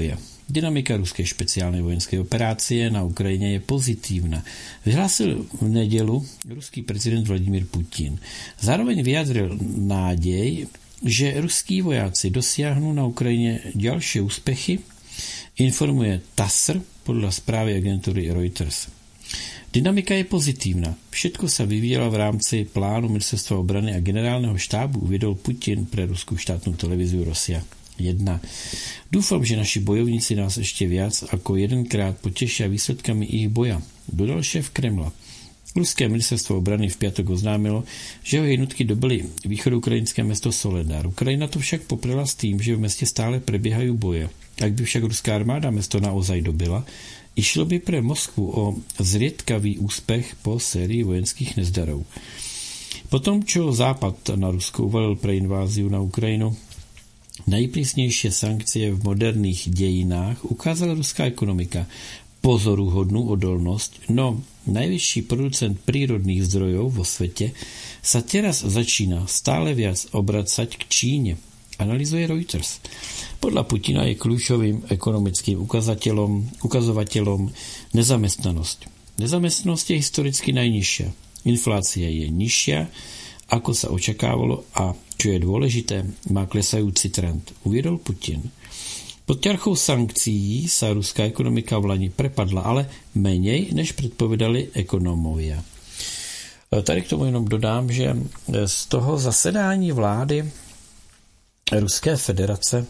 Dynamika ruské speciální vojenské operace na Ukrajině je pozitivní. Vyhlásil v nedělu ruský prezident Vladimír Putin. Zároveň vyjádřil náděj, že ruský vojáci dosáhnou na Ukrajině další úspěchy, informuje T A S R podle zprávy agentury Reuters. Dynamika je pozitivní. Všetko se vyvíjelo v rámci plánu ministerstva obrany a generálního štábu, uvedl Putin pre ruskou štátnou televizi Rosia jedna. Doufám, že naši bojovníci nás ještě viac ako jedenkrát potěší výsledkami jejich boja, dodal šéf Kremla. Ruské ministerstvo obrany v pátek oznámilo, že jeho jednotky dobily východoukrajinské město Soledar. Ukrajina to však popřela s tím, že v městě stále preběhají boje. Ak by však ruská armáda město naozaj dobila, išlo by pre Moskvu o zriedkavý úspech po sérii vojenských nezdarov. Potom, čo Západ na Rusko uvalil pre inváziu na Ukrajinu nejprísnější sankcie v moderných dějinách, ukázala ruská ekonomika pozoruhodnú odolnosť, no najvyšší producent prírodných zdrojov vo svete sa teraz začína stále viac obracať k Číne, analyzuje Reuters. Podľa Putina je kľúčovým ekonomickým ukazateľom, ukazovateľom nezamestnanosť. Nezamestnanosť je historicky najnižšia. Inflácia je nižšia, ako sa očakávalo a, čo je dôležité, má klesajúci trend, uviedol Putin. Pod ťarchou sankcií sa ruská ekonomika v lani prepadla, ale menej, než předpovedali ekonomovia. Tady k tomu jenom dodám, že z toho zasedání vlády Ruské federace,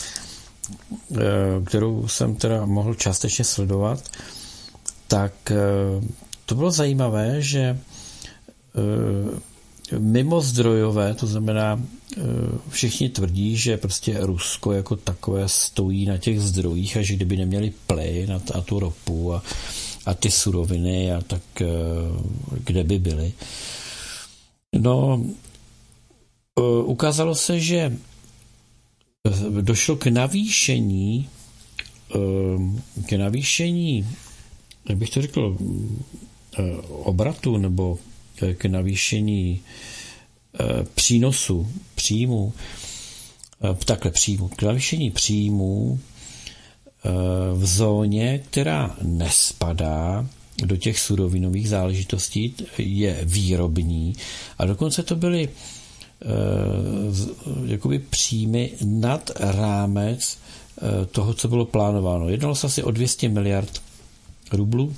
kterou jsem teda mohl částečně sledovat, tak to bylo zajímavé, že mimo zdrojové, to znamená všichni tvrdí, že prostě Rusko jako takové stojí na těch zdrojích a že kdyby neměli plyn a, a tu ropu a, a ty suroviny a tak kde by byly. No ukázalo se, že došlo k navýšení k navýšení, jak bych to řekl, obratu nebo k navýšení přínosu, příjmu, takhle příjmu, k navýšení příjmů v zóně, která nespadá do těch surovinových záležitostí, je výrobní a dokonce to byly jakoby příjmy nad rámec toho, co bylo plánováno. Jednalo se asi o dvě stě miliard rublů,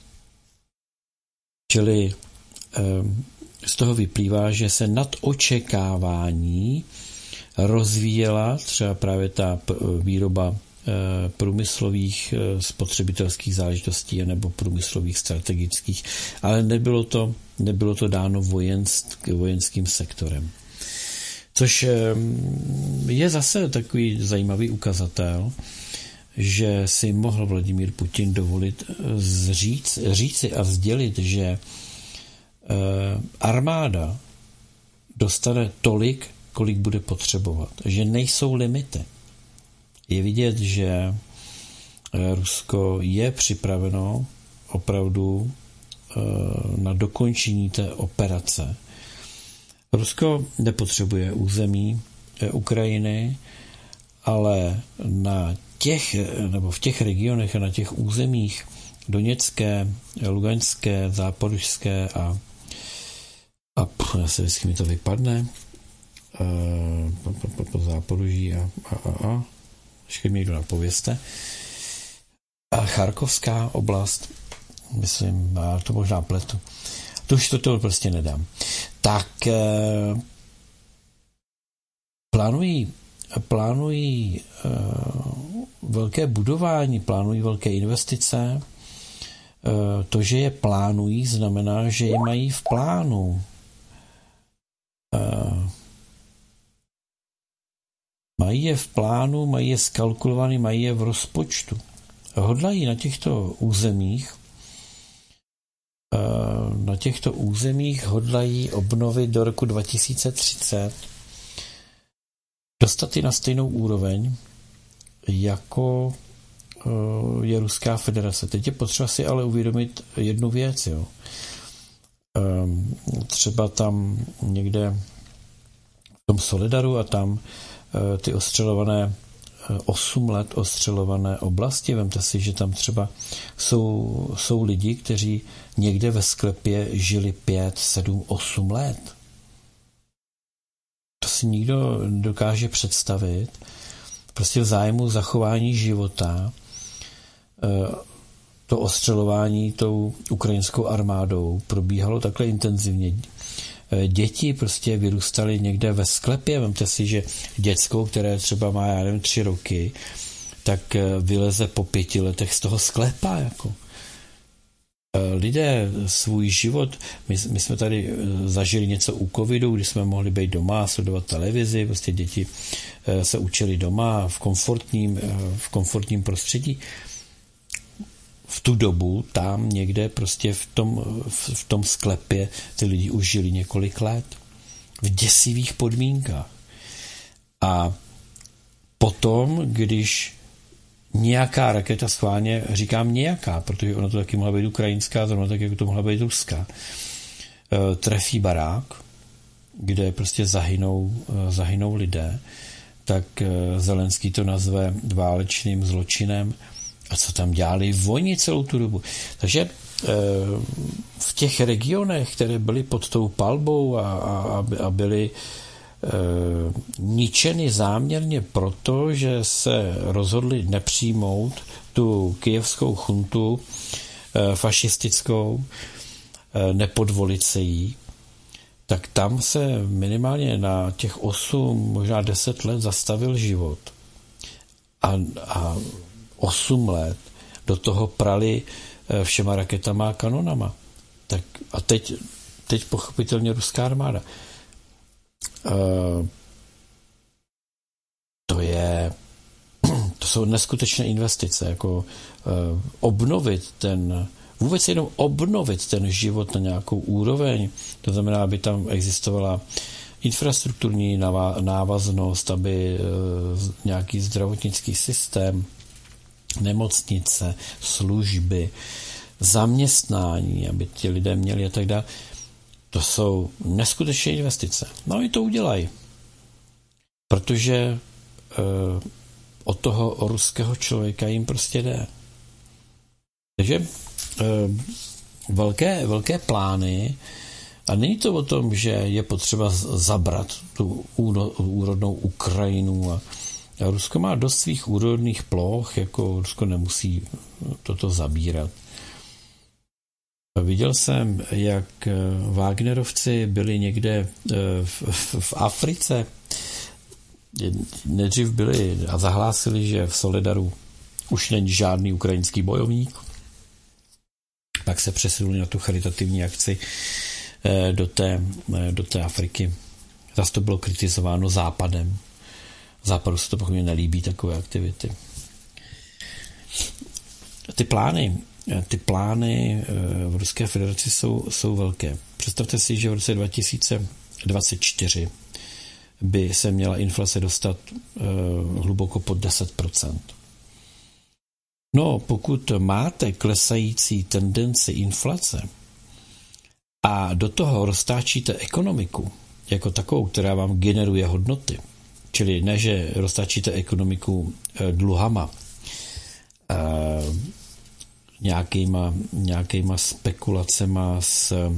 čili z toho vyplývá, že se nad očekávání rozvíjela třeba právě ta výroba průmyslových spotřebitelských záležitostí nebo průmyslových strategických, ale nebylo to, nebylo to dáno vojensk, vojenským sektorem. Což je zase takový zajímavý ukazatel, že si mohl Vladimír Putin dovolit říct, říci a sdělit, že armáda dostane tolik, kolik bude potřebovat, že nejsou limity. Je vidět, že Rusko je připraveno opravdu na dokončení té operace. Rusko nepotřebuje území Ukrajiny, ale na těch, nebo v těch regionech a na těch územích Doněcké, Luganské, Záporožské a a pff, se vždycky mi to vypadne e, po, po, po Záporoží a a, a, a. ještě mi někdo napověste. A Charkovská oblast, myslím, a to možná pletu. To už to, to prostě nedám. Tak e, plánují, plánují e, velké budování, plánují velké investice. E, to, že je plánují, znamená, že je mají v plánu. E, mají je v plánu, mají je skalkulovaný, mají je v rozpočtu. Hodlají na těchto územích na těchto územích hodlají obnovit do roku dva tisíce třicet dostat i na stejnou úroveň, jako je Ruská federace. Teď je potřeba si ale uvědomit jednu věc. Jo. Třeba tam někde v tom Soledaru a tam ty ostřelované osm let ostřelované oblasti. Vemte si, že tam třeba jsou, jsou lidi, kteří někde ve sklepě žili pět, sedm, osm let. To si nikdo dokáže představit. Prostě v zájmu zachování života to ostřelování tou ukrajinskou armádou probíhalo takhle intenzivně. Děti prostě vyrůstaly někde ve sklepě. Vemte si, že děcko, které třeba má, já nevím, tři roky, tak vyleze po pěti letech z toho sklepa. Jako. Lidé svůj život, my, my jsme tady zažili něco u covidu, kdy jsme mohli být doma a sledovat televizi, prostě děti se učili doma v komfortním, v komfortním prostředí. V tu dobu tam někde prostě v tom, v tom sklepě ty lidi už žili několik let v děsivých podmínkách. A potom, když nějaká raketa, schválně říkám nějaká, protože ona to taky mohla být ukrajinská, zrovna tak, jako to mohla být ruská, trefí barák, kde prostě zahynou, zahynou lidé, tak Zelenský to nazve válečným zločinem. A co tam dělali oni celou tu dobu. Takže v těch regionech, které byly pod tou palbou a, a, a byly ničeny záměrně proto, že se rozhodli nepřijmout tu kyjevskou chuntu fašistickou, nepodvolit se jí, tak tam se minimálně na těch osm, možná deset let zastavil život. A, a osm let do toho prali všema raketama a kanonama. Tak a teď, teď pochopitelně ruská armáda. Uh, to je to jsou neskutečné investice, jako uh, obnovit ten, vůbec jenom obnovit ten život na nějakou úroveň, to znamená, aby tam existovala infrastrukturní návaznost, aby uh, nějaký zdravotnický systém, nemocnice, služby, zaměstnání, aby ti lidé měli a tak dále. To jsou neskutečné investice. No i to udělají. Protože e, od toho ruského člověka jim prostě jde. Takže e, velké, velké plány, a není to o tom, že je potřeba zabrat tu úrodnou Ukrajinu a Rusko má dost svých úrodných ploch, jako Rusko nemusí toto zabírat. Viděl jsem, jak Wagnerovci byli někde v, v, v Africe. Nejdřív byli a zahlásili, že v Solidaru už není žádný ukrajinský bojovník. Pak se přesunuli na tu charitativní akci do té, do té Afriky. Zase to bylo kritizováno Západem. Západu se to pochopně nelíbí takové aktivity. Ty plány, ty plány v Ruské federaci jsou, jsou velké. Představte si, že v roce dva tisíce dvacet čtyři by se měla inflace dostat uh, hluboko pod deset procent. No, pokud máte klesající tendenci inflace a do toho roztáčíte ekonomiku jako takovou, která vám generuje hodnoty, čili ne, že roztáčíte ekonomiku uh, dluhama, uh, nějakýma, nějakýma spekulacema s uh,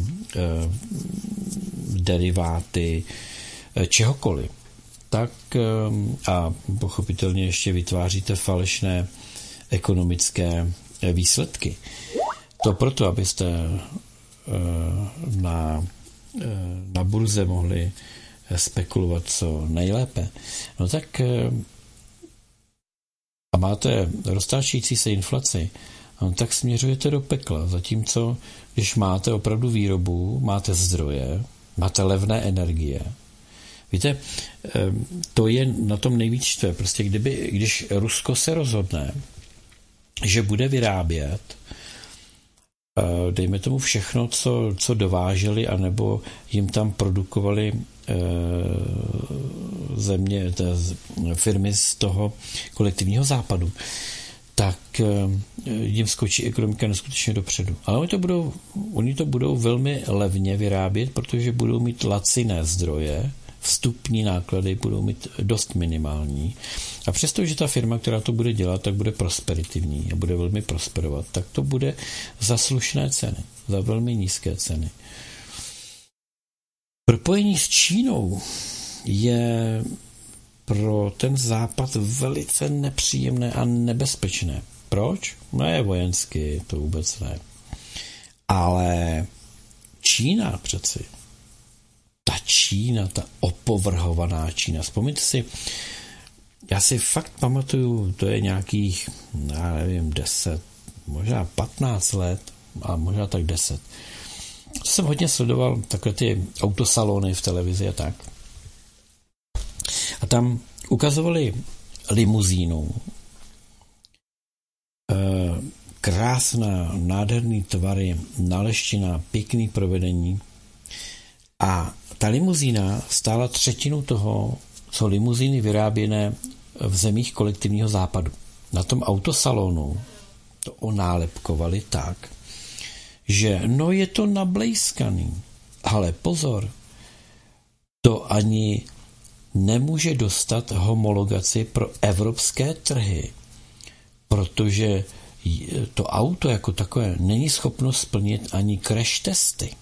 deriváty, čehokoliv, tak a pochopitelně ještě vytváříte falešné ekonomické výsledky. To proto, abyste na, na burze mohli spekulovat co nejlépe. No tak a máte roztáčící se inflaci, no tak směřujete do pekla, zatímco když máte opravdu výrobu, máte zdroje, máte levné energie. Víte, to je na tom nejvíc štve. Prostě kdyby, když Rusko se rozhodne, že bude vyrábět, dejme tomu všechno, co, co dováželi, anebo jim tam produkovali země, firmy z toho kolektivního západu, tak jim skočí ekonomika neskutečně dopředu. Ale oni to budou, oni to budou velmi levně vyrábět, protože budou mít laciné zdroje, vstupní náklady budou mít dost minimální. A přestože ta firma, která to bude dělat, tak bude prosperitivní a bude velmi prosperovat, tak to bude za slušné ceny, za velmi nízké ceny. Propojení s Čínou je pro ten západ velice nepříjemné a nebezpečné. Proč? No je vojensky, to vůbec ne. Ale Čína přeci, ta Čína, ta opovrhovaná Čína, vzpomněte si, já si fakt pamatuju, to je nějakých, já nevím, deset, možná patnáct let, a možná tak deset. To jsem hodně sledoval takové ty autosalony v televizi a tak. A tam ukazovali limuzínu. Krásná, nádherný tvary, naleštěná, pěkný provedení. A ta limuzína stála třetinu toho, co limuzíny vyráběné v zemích kolektivního západu. Na tom autosalonu to onálepkovali tak, že no je to nablejskaný, ale pozor, to ani nemůže dostat homologaci pro evropské trhy, protože to auto jako takové není schopno splnit ani crash testy.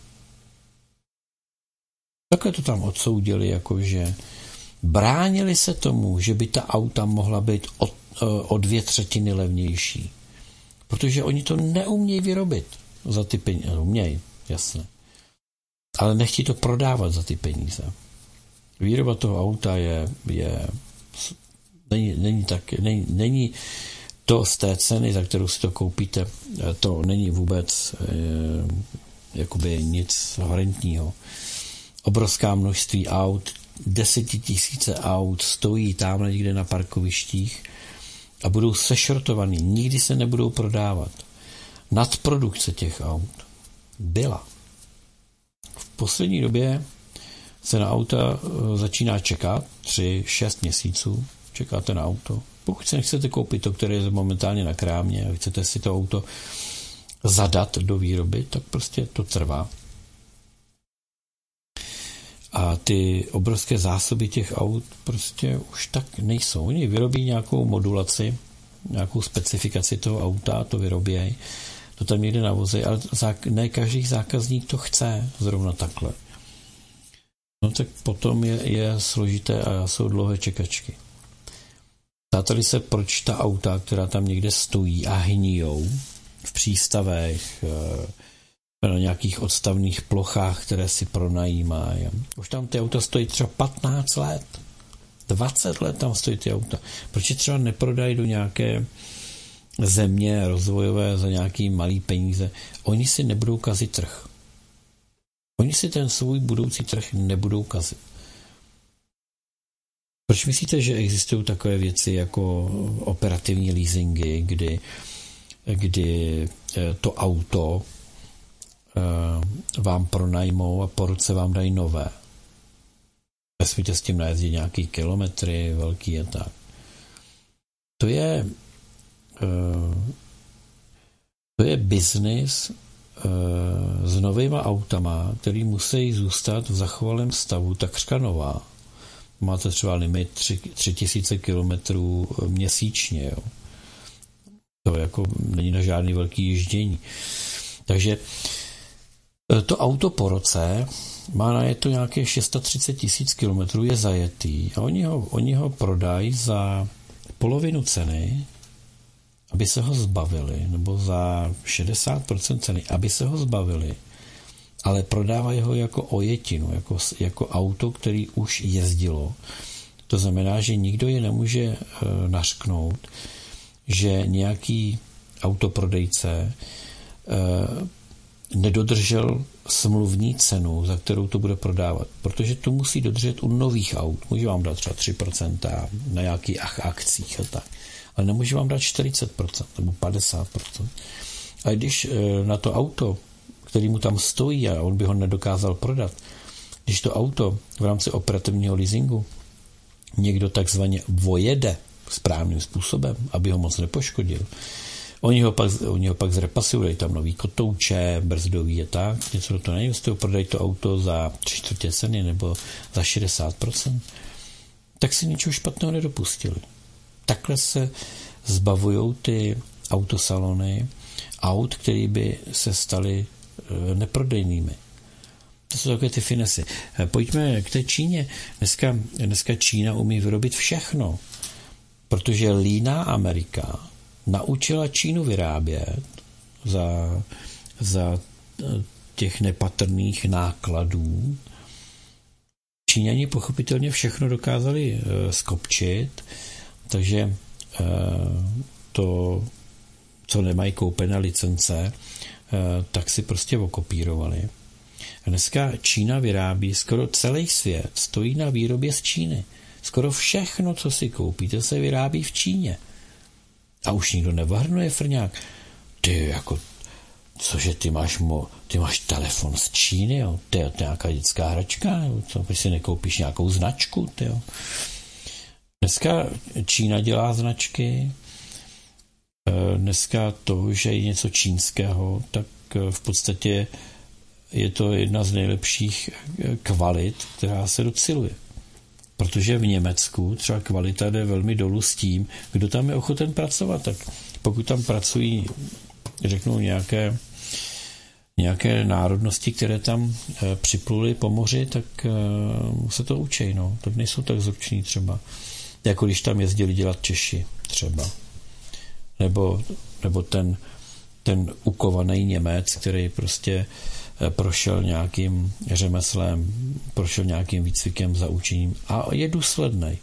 Takhle to tam odsoudili, jakože bránili se tomu, že by ta auta mohla být o, o dvě třetiny levnější. Protože oni to neumějí vyrobit za ty peníze. Umějí, jasně. Ale nechtějí to prodávat za ty peníze. Výroba toho auta je, je není, není, tak, není, není to z té ceny, za kterou si to koupíte, to není vůbec e, jakoby nic horentního. Obrovská množství aut, desetitisíce aut stojí tamhle někde na parkovištích a budou sešrotovaný, nikdy se nebudou prodávat. Nadprodukce těch aut byla. V poslední době se na auta začíná čekat, tři, šest měsíců čekáte na auto. Pokud se nechcete koupit to, které je momentálně na krámě a chcete si to auto zadat do výroby, tak prostě to trvá. A ty obrovské zásoby těch aut prostě už tak nejsou. Oni vyrobí nějakou modulaci, nějakou specifikaci toho auta, to vyrobějí, to tam někde navozí, ale ne každý zákazník to chce zrovna takhle. No tak potom je, je složité a jsou dlouhé čekačky. Ptáte-li se, proč ta auta, která tam někde stojí a hnijou v přístavech, na nějakých odstavných plochách, které si pronajímají. Už tam ty auta stojí třeba patnáct let. dvacet let tam stojí ty auta. Proč je třeba neprodají do nějaké země rozvojové za nějaký malý peníze? Oni si nebudou kazit trh. Oni si ten svůj budoucí trh nebudou kazit. Proč myslíte, že existují takové věci jako operativní leasingy, kdy, kdy to auto vám pronajmou a po roce vám dají nové? Nesmíte s tím najezdit nějaký kilometry velký a tak. To je to je biznis s novýma autama, který musí zůstat v zachovalém stavu takřka nová. Máte třeba limit tři tisíce kilometrů měsíčně. Jo. To jako není na žádný velký ježdění. Takže to auto po roce má na je to nějaké třicet šest tisíc kilometrů, je zajetý a oni ho, oni ho prodají za polovinu ceny, aby se ho zbavili, nebo za šedesát procent ceny, aby se ho zbavili, ale prodávají ho jako ojetinu, jako, jako auto, který už jezdilo. To znamená, že nikdo je nemůže e, nařknout, že nějaký autoprodejce e, nedodržel smluvní cenu, za kterou to bude prodávat. Protože to musí dodržet u nových aut. Může vám dát třeba tři procenta na nějakých akcích a tak. Ale nemůže vám dát čtyřicet procent nebo padesát procent. A když na to auto, který mu tam stojí a on by ho nedokázal prodat, když to auto v rámci operativního leasingu někdo takzvaně vojede správným způsobem, aby ho moc nepoškodil, Oni ho pak, oni ho pak zrepasují, dají tam nový kotouče, brzdový a tak, něco do toho neinvestují, prodají to auto za tři čtvrtě ceny nebo za šedesát procent. Tak si ničeho špatného nedopustili. Takhle se zbavují ty autosalony aut, které by se staly neprodejnými. To jsou takové ty finesy. Pojďme k té Číně. Dneska, dneska Čína umí vyrobit všechno, protože líná Amerika naučila Čínu vyrábět za, za těch nepatrných nákladů. Číňani pochopitelně všechno dokázali skopčit, takže to, co nemají koupené licence, tak si prostě okopírovali. A dneska Čína vyrábí, skoro celý svět stojí na výrobě z Číny. Skoro všechno, co si koupíte, se vyrábí v Číně. A už nikdo nevahrnuje, frňák. Ty, jako, cože, ty máš, mo, ty máš telefon z Číny, jo? Ty, to je nějaká dětská hračka, jo? Co, když si nekoupíš nějakou značku, ty, jo? Dneska Čína dělá značky, dneska to, že je něco čínského, tak v podstatě je to jedna z nejlepších kvalit, která se dociluje. Protože v Německu třeba kvalita jde velmi dolů s tím, kdo tam je ochoten pracovat. Tak pokud tam pracují, řeknou, nějaké, nějaké národnosti, které tam e, připluly po moři, tak e, se to učej. No. To nejsou tak zruční třeba. Jako když tam jezdili dělat Češi třeba. Nebo, nebo ten, ten ukovaný Němec, který prostě prošel nějakým řemeslem, prošel nějakým výcvikem, zaučením a je důslednej.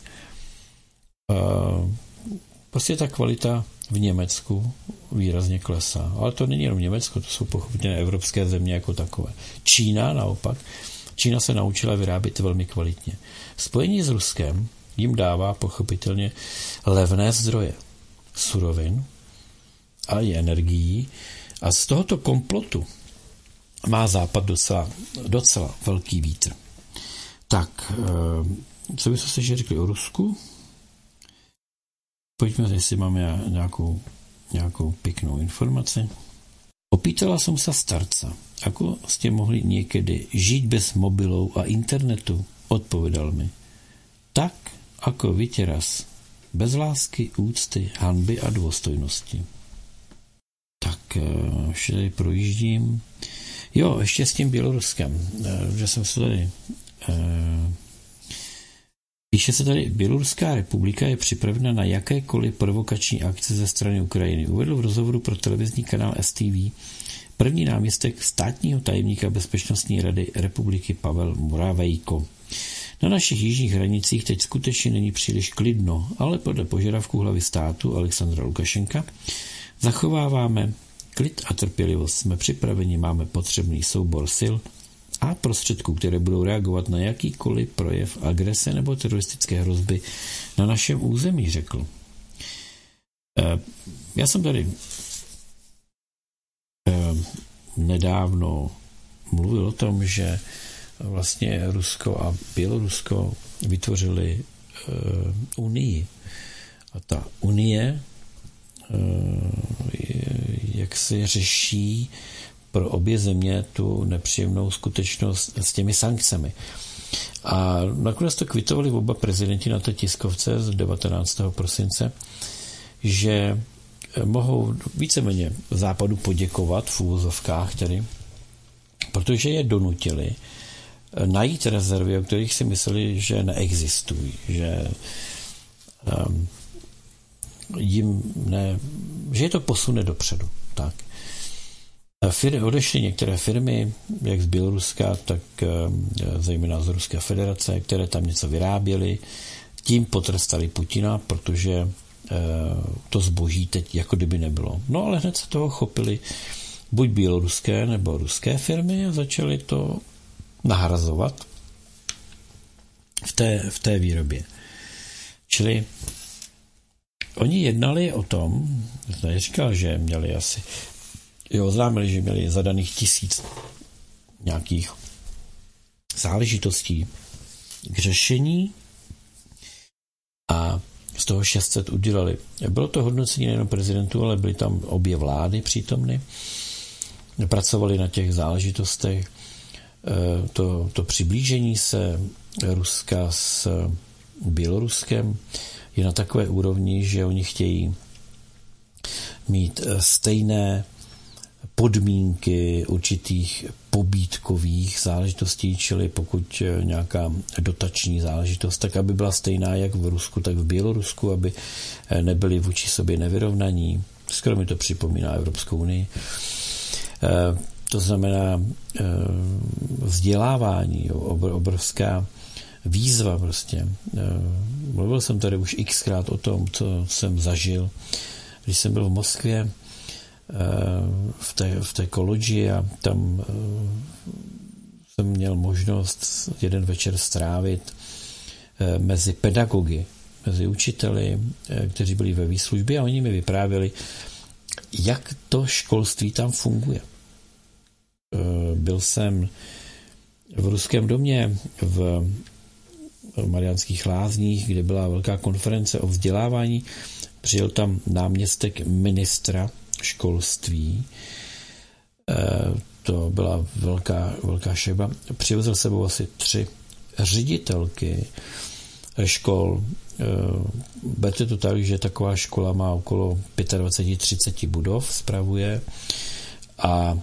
Prostě ta kvalita v Německu výrazně klesá. Ale to není jenom Německo, to jsou pochopitelně evropské země jako takové. Čína naopak. Čína se naučila vyrábět velmi kvalitně. Spojení s Ruskem jim dává pochopitelně levné zdroje surovin a i energií a z tohoto komplotu má Západ docela, docela velký vítr. Tak, co byste si ještě řekli o Rusku? Pojďme, jestli máme nějakou, nějakou pěknou informaci. Opýtala jsem se starca, ako ste mohli niekedy žiť bez mobilov a internetu, odpovedal mi. Tak, ako vy teraz, bez lásky, úcty, hanby a dôstojnosti. Tak, ještě tady projíždím. Jo, ještě s tím Běloruskem, že jsem se tady... Píše se tady, Běloruská republika je připravena na jakékoliv provokační akce ze strany Ukrajiny. Uvedl v rozhovoru pro televizní kanál S T V první náměstek státního tajemníka Bezpečnostní rady republiky Pavel Moravejko. Na našich jižních hranicích teď skutečně není příliš klidno, ale podle požadavků hlavy státu Alexandra Lukašenka zachováváme klid a trpělivost. Jsme připraveni, máme potřebný soubor sil a prostředků, které budou reagovat na jakýkoliv projev agrese nebo teroristické hrozby na našem území, řekl. Já jsem tady nedávno mluvil o tom, že vlastně Rusko a Bělorusko vytvořili unii. A ta unie jak se řeší pro obě země tu nepříjemnou skutečnost s těmi sankcemi. A nakonec to kvitovali oba prezidenti na té tiskovce z devatenáctého prosince, že mohou víceméně Západu poděkovat v úvozovkách tedy, protože je donutili najít rezervy, o kterých si mysleli, že neexistují, že um, jim ne, že je to posune dopředu. Tak. Firmy, odešly některé firmy, jak z Běloruska, tak zejména z Ruské federace, které tam něco vyráběly, tím potrestali Putina, protože to zboží teď jako kdyby nebylo. No ale hned se toho chopili buď běloruské nebo ruské firmy a začaly to nahrazovat v té, v té výrobě. Čili oni jednali o tom, já říkal, že měli asi, jo, oznámili, že měli zadaných tisíc nějakých záležitostí k řešení a z toho šest set udělali. Bylo to hodnocení nejen prezidentů, ale byly tam obě vlády přítomny. Pracovali na těch záležitostech. To, to přiblížení se Ruska s Běloruskem je na takové úrovni, že oni chtějí mít stejné podmínky určitých pobídkových záležitostí, čili pokud nějaká dotační záležitost, tak aby byla stejná jak v Rusku, tak v Bělorusku, aby nebyli vůči sobě nevyrovnaní. Skoro mi to připomíná Evropskou unii. To znamená vzdělávání, obrovská výzva prostě. Mluvil jsem tady už xkrát o tom, co jsem zažil, když jsem byl v Moskvě v té, v té college a tam jsem měl možnost jeden večer strávit mezi pedagogy, mezi učiteli, kteří byli ve výslužbě a oni mi vyprávěli, jak to školství tam funguje. Byl jsem v Ruském domě v Mariánských Lázních, kde byla velká konference o vzdělávání. Přijel tam náměstek ministra školství. To byla velká, velká šeba. Přivezl sebou asi tři ředitelky škol. Berte to tak, že taková škola má okolo dvacet pět třicet budov, spravuje a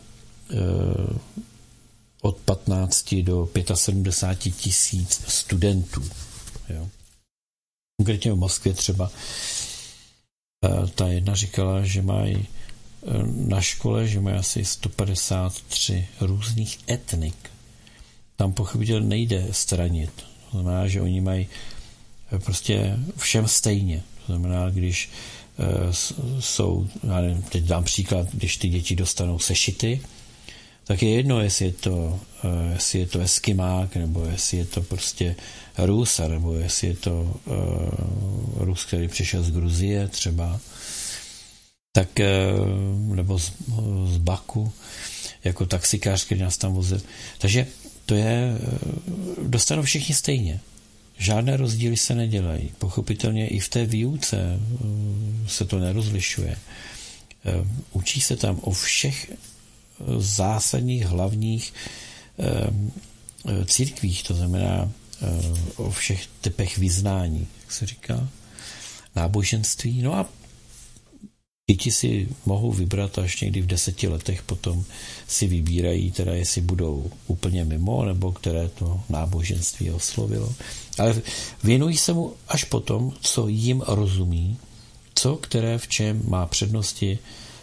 od patnácti do sedmdesáti pěti tisíc studentů. Jo. Konkrétně v Moskvě třeba ta jedna říkala, že mají na škole, že mají asi sto padesát tři různých etnik. Tam pochopitelně nejde stranit. To znamená, že oni mají prostě všem stejně. To znamená, když jsou, já nevím, teď dám příklad, když ty děti dostanou sešity, tak je jedno, jestli je to, jestli je to Eskimák, nebo jestli je to prostě Rus, nebo jestli je to uh, Rus, který přišel z Gruzie třeba, tak, uh, nebo z, z Baku, jako taxikář, který nás tam vozil. Takže to je, uh, dostanou všichni stejně. Žádné rozdíly se nedělají. Pochopitelně i v té výuce uh, se to nerozlišuje. Uh, učí se tam o všech zásadních hlavních e, církvích, to znamená e, o všech typech vyznání, jak se říká, náboženství. No a děti si mohou vybrat až někdy v deseti letech, potom si vybírají, teda jestli budou úplně mimo, nebo které to náboženství oslovilo. Ale věnují se mu až potom, co jim rozumí, co které v čem má přednosti,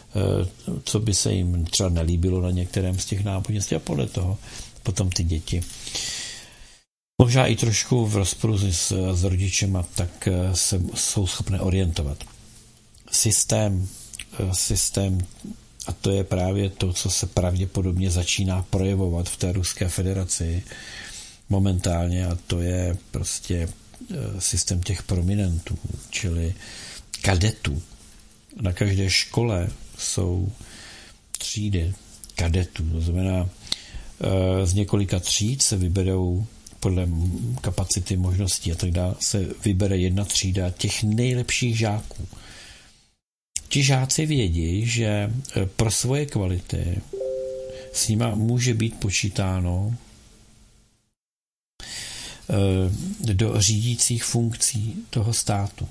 co by se jim třeba nelíbilo na některém z těch náboženství a podle toho potom ty děti možná i trošku v rozporu s, s rodičema, tak se jsou schopné orientovat. Systém, systém, a to je právě to, co se pravděpodobně začíná projevovat v té Ruské federaci momentálně, a to je prostě systém těch prominentů, čili kadetů. Na každé škole jsou třídy kadetů, to znamená z několika tříd se vyberou podle kapacity, možností a tak dále, se vybere jedna třída těch nejlepších žáků. Ti žáci vědí, že pro svoje kvality s nima může být počítáno do řídících funkcí toho státu.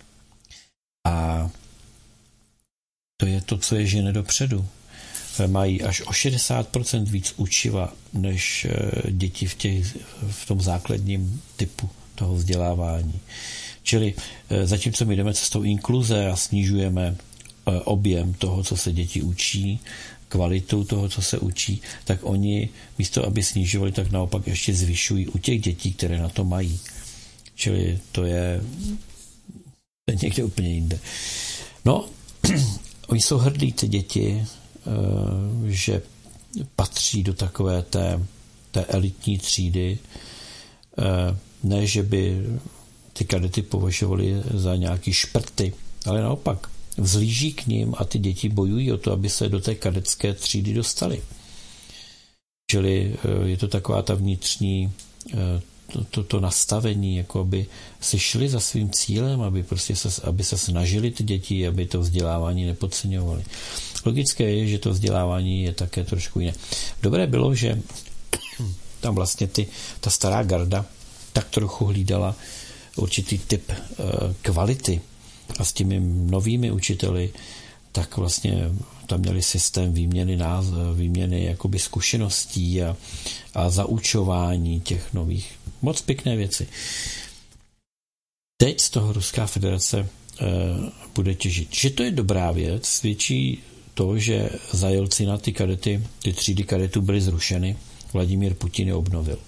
A to je to, co je žene dopředu. Mají až o šedesát procent víc učiva než děti v, těch, v tom základním typu toho vzdělávání. Čili zatímco my jdeme cestou inkluze a snižujeme objem toho, co se děti učí, kvalitu toho, co se učí, tak oni místo, aby snižovali, tak naopak ještě zvyšují u těch dětí, které na to mají. Čili to je, to je někde úplně jinde. No, oni jsou hrdí, ty děti, že patří do takové té, té elitní třídy, ne, že by ty kadety považovali za nějaký šprty, ale naopak vzlíží k ním a ty děti bojují o to, aby se do té kadetské třídy dostali. Čili je to taková ta vnitřní to, to, to nastavení, jako aby si šli za svým cílem, aby prostě se, aby se snažili ty děti, aby to vzdělávání nepodceňovali. Logické je, že to vzdělávání je také trošku jiné. Dobré bylo, že tam vlastně ty, ta stará garda tak trochu hlídala určitý typ kvality a s těmi novými učiteli tak vlastně tam měli systém výměny, výměny jakoby zkušeností a, a zaučování těch nových. Moc pěkné věci. Teď z toho Ruská federace e, bude těžit. Že to je dobrá věc, svědčí to, že za Jelcina ty kadety, ty třídy kadetů byly zrušeny, Vladimír Putin je obnovil.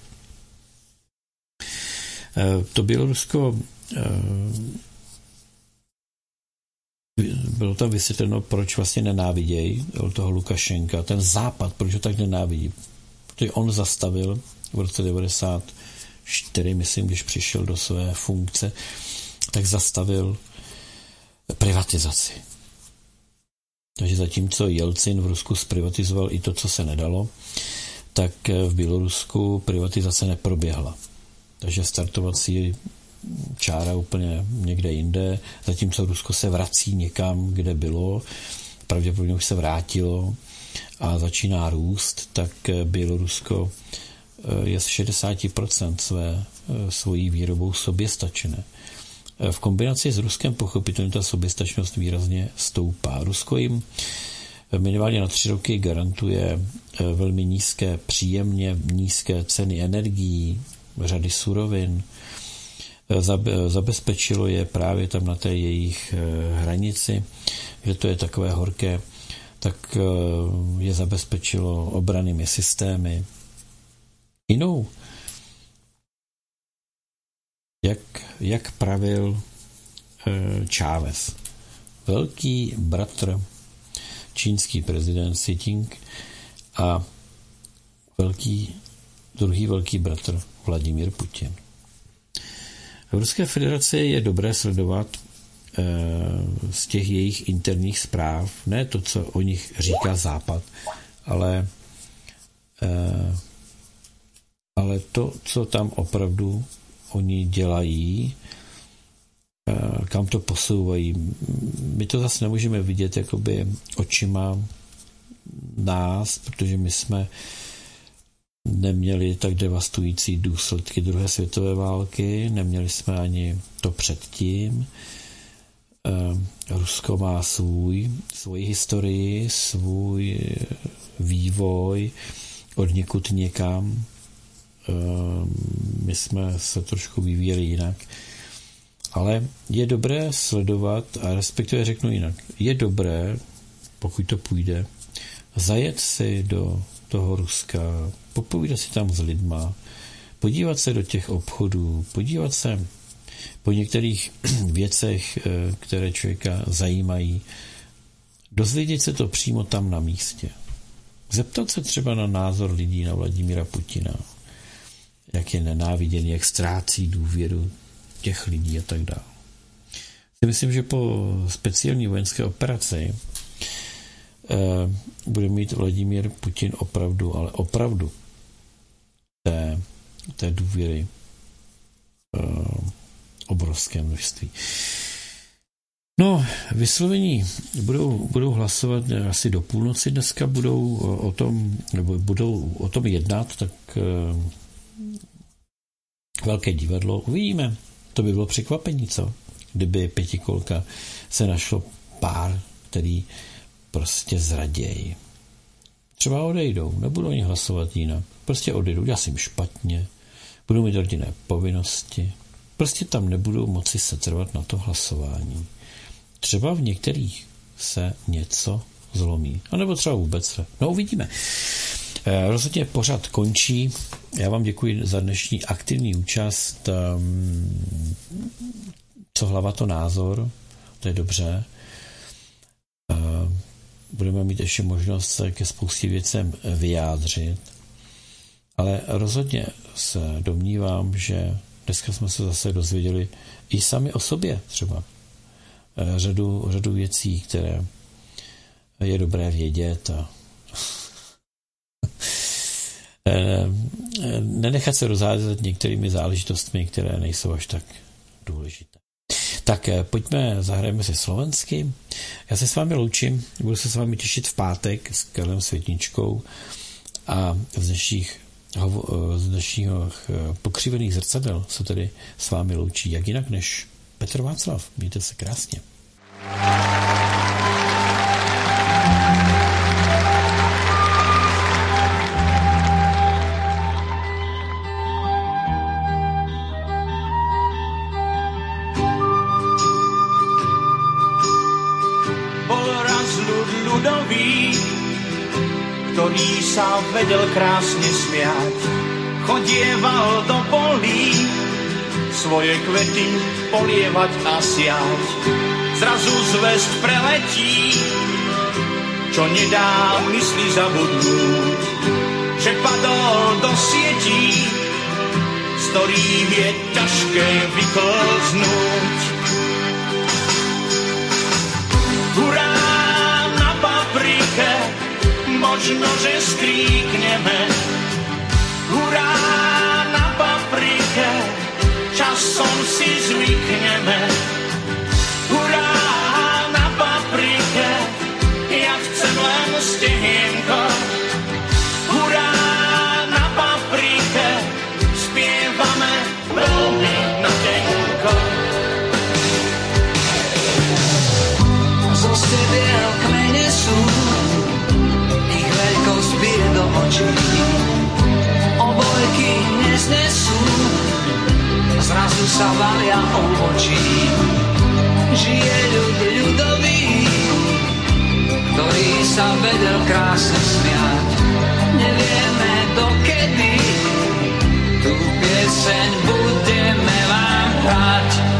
E, to Bělorusko e, bylo tam vysvětleno, proč vlastně nenávidějí toho Lukašenka, ten západ, proč ho tak nenávidí. Protože on zastavil v roce devadesát čtyři, myslím, když přišel do své funkce, tak zastavil privatizaci. Takže zatímco Jelcin v Rusku zprivatizoval i to, co se nedalo, tak v Bělorusku privatizace neproběhla. Takže startovací čára úplně někde jinde, zatímco Rusko se vrací někam, kde bylo, pravděpodobně už se vrátilo a začíná růst, tak Bělorusko je z šedesát procent své, svojí výrobou soběstačné. V kombinaci s Ruskem pochopitelně ta soběstačnost výrazně stoupá. Rusko jim minimálně na tři roky garantuje velmi nízké, příjemně nízké ceny energií, řady surovin, zabezpečilo je právě tam na té jejich hranici, že to je takové horké, tak je zabezpečilo obrannými systémy. Jinou, jak, jak pravil Chávez, velký bratr, čínský prezident Xi Jinping a velký, druhý velký bratr Vladimír Putin. V Ruské federaci je dobré sledovat e, z těch jejich interních zpráv, ne to, co o nich říká Západ, ale, e, ale to, co tam opravdu oni dělají, e, kam to posouvají. My to zase nemůžeme vidět jakoby očima nás, protože my jsme neměli tak devastující důsledky druhé světové války, neměli jsme ani to předtím. Rusko má svůj, svoji historii, svůj vývoj od někud někam. My jsme se trošku vyvíjeli jinak. Ale je dobré sledovat, a respektive řeknu jinak, je dobré, pokud to půjde, zajet si do toho Ruska, popovídat si tam s lidma, podívat se do těch obchodů, podívat se po některých věcech, které člověka zajímají, dozvědět se to přímo tam na místě. Zeptat se třeba na názor lidí na Vladimíra Putina, jak je nenáviděný, jak ztrácí důvěru těch lidí a tak dále. Myslím, že po speciální vojenské operaci bude mít Vladimír Putin opravdu, ale opravdu té, té důvěry uh, obrovské množství. No, vyslovení budou, budou hlasovat asi do půlnoci dneska, budou o tom, nebo budou o tom jednat, tak uh, velké divadlo, uvidíme. To by bylo překvapení, co? Kdyby pětikolka se našlo pár, který prostě zraději. Třeba odejdou, nebudou ani hlasovat jinak. Prostě odejdou, já jsem špatně, budou mít rodinné povinnosti, prostě tam nebudou moci setrvat na to hlasování. Třeba v některých se něco zlomí, anebo třeba vůbec se. No uvidíme. E, rozhodně pořad končí. Já vám děkuji za dnešní aktivní účast. Um, co hlava, to názor. To je dobře. Uh, budeme mít ještě možnost se ke spoustě věcem vyjádřit. Ale rozhodně se domnívám, že dneska jsme se zase dozvěděli i sami o sobě třeba řadu, řadu věcí, které je dobré vědět a nenechat se rozházet některými záležitostmi, které nejsou až tak důležité. Tak pojďme, zahrajeme si slovensky. Já se s vámi loučím, budu se s vámi těšit v pátek s Karlem Světničkou a z dnešních, z dnešních pokřivených zrcadel se tedy s vámi loučí jak jinak než Petr Václav. Mějte se krásně. Ktorý sa vedel krásne smiať, chodieval do polí, svoje kvety polievať a siať. Zrazu zvesť preletí, čo nedá mysli zabudnúť, že padol do sietí, z ktorých je ťažké vyklznúť. Hurá na paprike, možno, že skríkneme. Hurá na paprike, časom si zvykneme. Hurá na paprike, ja chcem len stehienko. Hurá na paprike, spievame veľmi natenko. Zo stebiel kmene sú, ich veľkosť bije do očí. Obojky neznesú, zrazu sa valia obočí. Žije ľud ľudový, ktorý sa vedel krásne smiať. Nevieme dokedy tú pieseň budeme vám hrať.